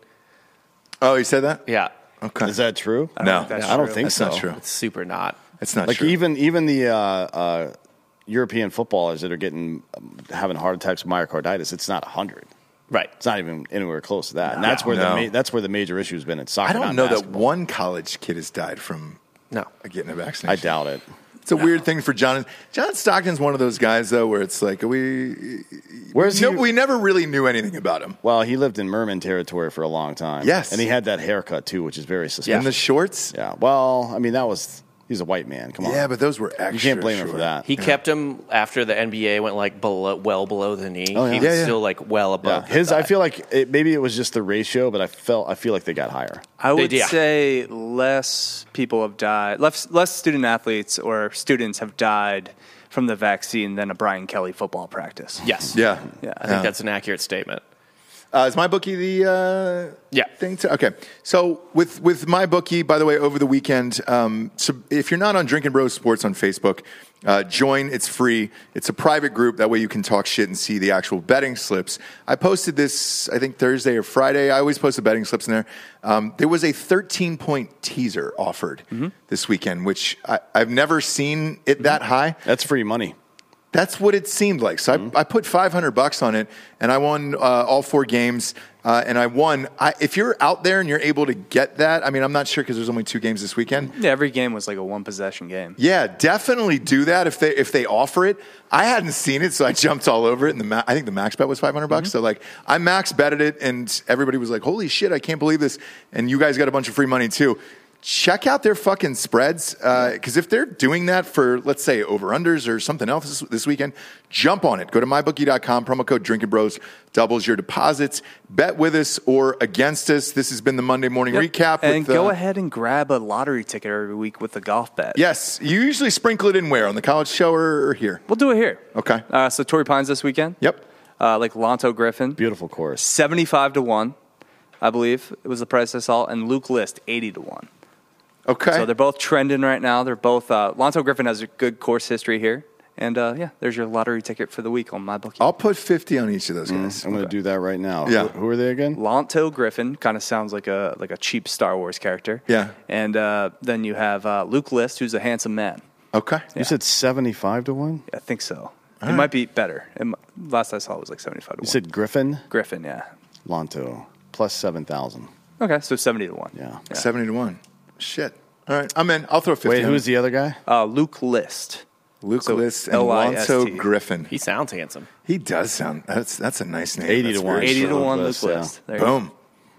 Oh, he said that? Yeah, Okay. Is that true? No, think that's I don't true. think That's so. not true. it's super not. It's not Like true. even even the uh, uh, European footballers that are getting um, having heart attacks with myocarditis, it's not a hundred. Right. It's not even anywhere close to that. And that's where No. the ma- that's where the major issue has been in soccer. I don't not know that basketball. one college kid has died from No. getting a vaccination. I doubt it. It's a weird thing for John. John Stockton's one of those guys, though, where it's like we Where's no, he? we never really knew anything about him. Well, he lived in Merman territory for a long time. Yes. and he had that haircut too, which is very suspicious. In the shorts? Yeah. Well, I mean, that was he's a white man. Come on. Yeah, but those were extra. you can't blame him for short. that. He kept him after the N B A went like below, well below the knee. Oh, yeah. He was Yeah, yeah. still like well Yeah. above. the His, I thigh. feel like it, maybe it was just the ratio, but I felt I feel like they got higher. I would yeah. say less people have died, less, less student athletes or students have died from the vaccine than a Brian Kelly football practice. Yes. Yeah. Yeah. I think that's an accurate statement. Uh, is my bookie the uh, Yeah. thing? To, okay, so with with my bookie, by the way, over the weekend, um, so if you're not on Drinking Bros Sports on Facebook, uh, join. It's free. It's a private group. That way you can talk shit and see the actual betting slips. I posted this, I think Thursday or Friday. I always post the betting slips in there. Um, there was a thirteen point teaser offered this weekend, which I, I've never seen it that high. That's free money. That's what it seemed like. So I, I put five hundred bucks on it, and I won uh, all four games. Uh, and I won. I, if you're out there and you're able to get that, I mean, I'm not sure because there's only two games this weekend. Yeah, every game was like a one possession game. Yeah, definitely do that if they if they offer it. I hadn't seen it, so I jumped all over it. And the ma- I think the max bet was five hundred bucks. So like, I max betted it, and everybody was like, "Holy shit, I can't believe this!" And you guys got a bunch of free money too. Check out their fucking spreads, because if they're doing that for, let's say, over-unders or something else this, this weekend, jump on it. Go to my bookie dot com, promo code Drinking Bros, doubles your deposits. Bet with us or against us. This has been the Monday Morning Yep. Recap. And with, go uh, ahead and grab a lottery ticket every week with the golf bet. Yes, you usually sprinkle it in where? On the college show or, or here? We'll do it here. Okay. Uh, so Torrey Pines this weekend. Yep. Uh, like Lonto Griffin, Beautiful course. seventy-five to one, I believe it was the price I saw, and Luke List, eighty to one. Okay. So they're both trending right now. They're both uh, Lonto Griffin has a good course history here, and uh, yeah, there's your lottery ticket for the week on my bookie. I'll put fifty on each of those guys. I'm going to do that right now. Yeah. Who, who are they again? Lonto Griffin kind of sounds like a like a cheap Star Wars character. Yeah. And uh, then you have uh, Luke List, who's a handsome man. Okay. You said seventy-five to one? I think so. It might be better. It mi- last I saw it was like seventy-five to You one. said Griffin? Griffin, yeah. Lonto. Plus seven thousand. Okay, so seventy to one. Yeah. seventy to one. Shit. All right. I'm in. I'll throw fifty. Wait, on who's it. the other guy? Uh, Luke List. Luke so List and L I S Lonto T. Griffin. He sounds handsome. He does sound. That's that's a nice name. eighty That's to one. very eighty to strong. one Luke List, yeah. List. There you go. Boom.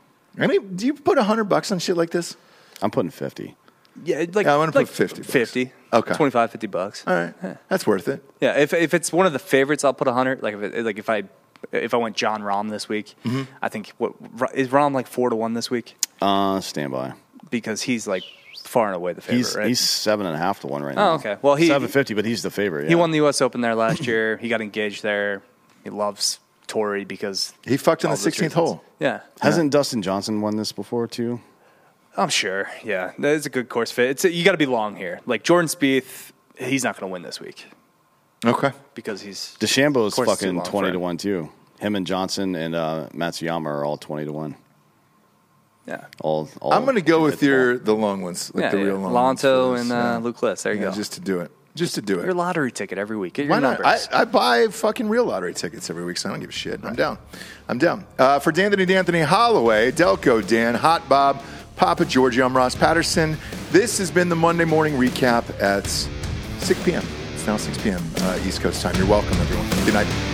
I mean, do you put a hundred bucks on shit like this? I'm putting fifty. Yeah, like, Yeah, I wanna put like fifty bucks. fifty. Okay. twenty-five, fifty bucks. All right, that's worth it. Yeah, if if it's one of the favorites, I'll put a hundred. Like if it, like if I if I went John Rahm this week, Mm-hmm. I think what is Rahm like four to one this week Uh, stand by. because he's like far and away the favorite. He's right? he's seven and a half to one right now. Oh, okay. Well, he- seven fifty, but he's the favorite. he yeah. won the U S Open there last year. He got engaged there. He loves Torrey because He fucked in all the those sixteenth reasons. hole. Yeah, Hasn't Dustin Johnson won this before too? I'm sure. Yeah, it's a good course fit. It's a, you got to be long here. Like Jordan Spieth, he's not going to win this week Okay. because he's DeChambeau's course is too fucking long for twenty to him. one too. Him and Johnson and uh, Matsuyama are all twenty to one. yeah. All, all I'm going to go with hit the your ball. the long ones, like Yeah, the yeah. real long Lonto ones. for and this, uh, yeah. Luke List. There you Yeah, go. just to do it. Just to do it. Your lottery ticket every week. Get your Why not? numbers. I, I buy fucking real lottery tickets every week, so I don't give a shit. I'm down. I'm down. Uh, for D'Anthony D'Anthony Holloway, Delco Dan, Hot Bob, Papa Georgie, I'm Ross Patterson. This has been the Monday Morning Recap at six p.m. It's now six p.m. Uh, East Coast time. You're welcome, everyone. Good night.